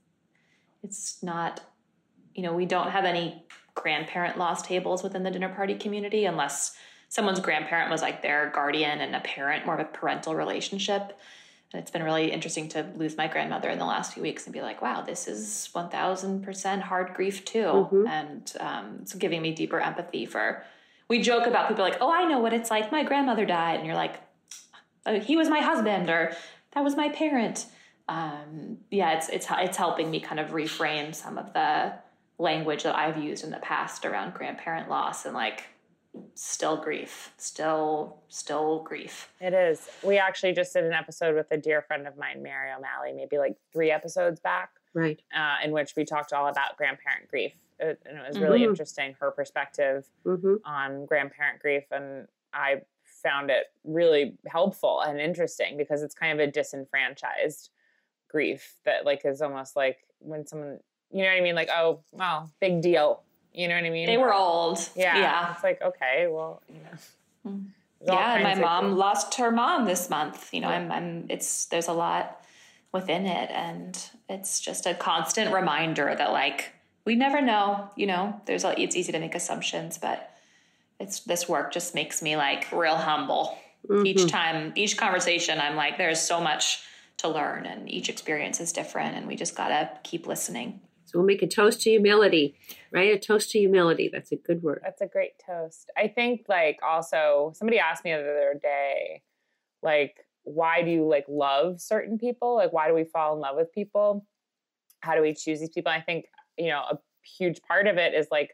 D: it's not you know we don't have any grandparent loss tables within the dinner party community unless someone's grandparent was like their guardian and a parent, more of a parental relationship. And it's been really interesting to lose my grandmother in the last few weeks and be like, wow, this is one thousand percent hard grief too. Mm-hmm. And um, it's giving me deeper empathy for, we joke about people like, oh, I know what it's like. My grandmother died. And you're like, oh, he was my husband, or that was my parent. Um, yeah, it's, it's, it's helping me kind of reframe some of the language that I've used in the past around grandparent loss and like, still grief, still, still grief.
B: It is. We actually just did an episode with a dear friend of mine, Mary O'Malley, maybe like three episodes back.
C: Right.
B: Uh, in which we talked all about grandparent grief. It, and it was really mm-hmm. interesting, her perspective mm-hmm. on grandparent grief. And I found it really helpful and interesting because it's kind of a disenfranchised grief that like is almost like when someone, you know what I mean? Like, oh, well, big deal. You know what I mean?
D: They were old.
B: Yeah.
D: yeah.
B: It's like, okay, well, you know.
D: Mm. Yeah, my mom lost her mom this month. You know, yeah. I'm, I'm, it's, there's a lot within it. And it's just a constant reminder that like, we never know, you know, there's, a, it's easy to make assumptions, but it's, this work just makes me like real humble. Mm-hmm. Each time, each conversation, I'm like, there's so much to learn and each experience is different and we just got to keep listening.
C: So we'll make a toast to humility, right? A toast to humility. That's a good word.
B: That's a great toast. I think like also somebody asked me the other day, like, why do you like love certain people? Like, why do we fall in love with people? How do we choose these people? I think, you know, a huge part of it is like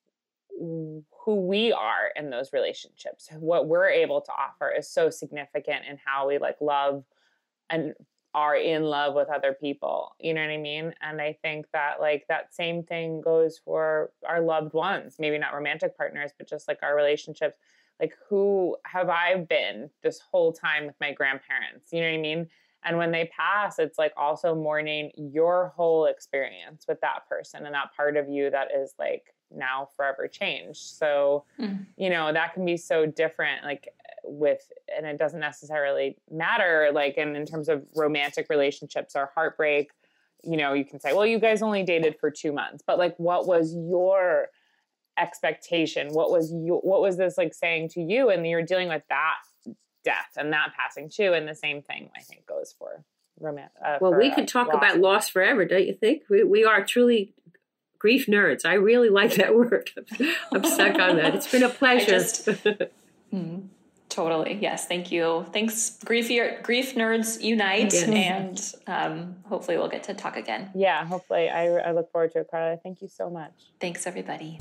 B: who we are in those relationships. What we're able to offer is so significant in how we like love and are in love with other people. You know what I mean? And I think that like that same thing goes for our loved ones, maybe not romantic partners, but just like our relationships. Like who have I been this whole time with my grandparents? You know what I mean? And when they pass, it's like also mourning your whole experience with that person and that part of you that is like now forever changed. So, mm. you know, that can be so different, like with, and it doesn't necessarily matter, like in, in terms of romantic relationships or heartbreak, you know, you can say, well, you guys only dated for two months, but like, what was your expectation? What was you, what was this like saying to you? And you're dealing with that death and that passing too. And the same thing I think goes for romantic. Uh,
C: well,
B: for,
C: we could
B: uh,
C: talk
B: loss.
C: about loss forever. Don't you think? We, we are truly grief nerds. I really like that word. I'm stuck on that. It's been a pleasure.
D: Just, mm, Totally. Yes. Thank you. Thanks. Grief, grief nerds unite. Yes. And um, hopefully we'll get to talk again.
B: Yeah, hopefully. I, I look forward to it, Carla. Thank you so much.
D: Thanks, everybody.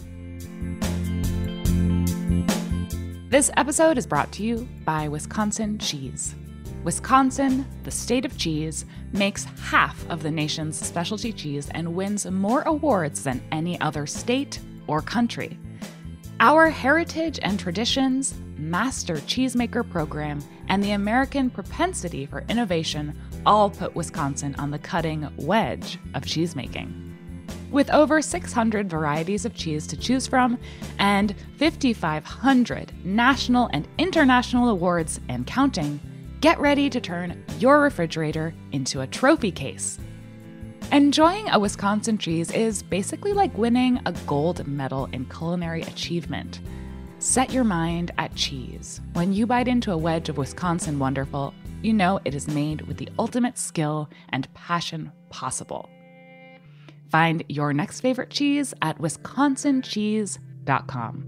A: This episode is brought to you by Wisconsin Cheese. Wisconsin, the state of cheese, makes half of the nation's specialty cheese and wins more awards than any other state or country. Our heritage and traditions, master cheesemaker program, and the American propensity for innovation all put Wisconsin on the cutting wedge of cheesemaking. With over six hundred varieties of cheese to choose from and five thousand five hundred national and international awards and counting, get ready to turn your refrigerator into a trophy case. Enjoying a Wisconsin cheese is basically like winning a gold medal in culinary achievement. Set your mind at cheese. When you bite into a wedge of Wisconsin Wonderful, you know it is made with the ultimate skill and passion possible. Find your next favorite cheese at wisconsin cheese dot com.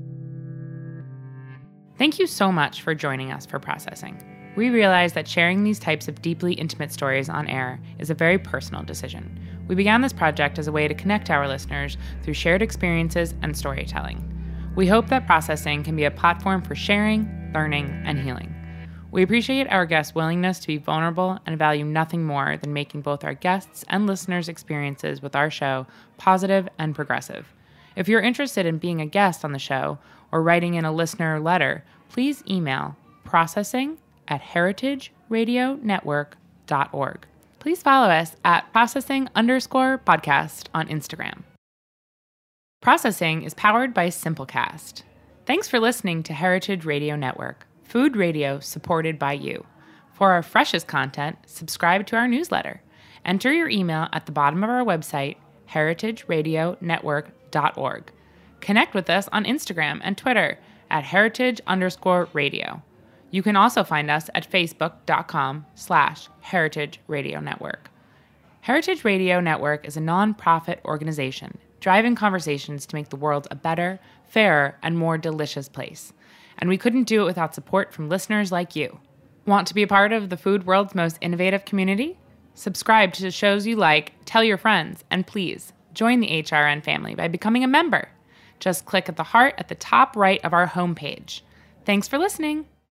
E: Thank you so much for joining us for Processing. We realize that sharing these types of deeply intimate stories on air is a very personal decision. We began this project as a way to connect our listeners through shared experiences and storytelling. We hope that Processing can be a platform for sharing, learning, and healing. We appreciate our guests' willingness to be vulnerable and value nothing more than making both our guests' and listeners' experiences with our show positive and progressive. If you're interested in being a guest on the show or writing in a listener letter, please email processing at heritage radio network dot org. Please follow us at processing underscore podcast on Instagram. Processing is powered by Simplecast. Thanks for listening to Heritage Radio Network, food radio supported by you. For our freshest content, subscribe to our newsletter. Enter your email at the bottom of our website, heritage radio network dot org. Connect with us on Instagram and Twitter at heritage underscore radio. You can also find us at facebook.com slash Heritage Radio Network. Heritage Radio Network is a nonprofit organization driving conversations to make the world a better, fairer, and more delicious place. And we couldn't do it without support from listeners like you. Want to be a part of the food world's most innovative community? Subscribe to the shows you like, tell your friends, and please join the H R N family by becoming a member. Just click at the heart at the top right of our homepage. Thanks for listening.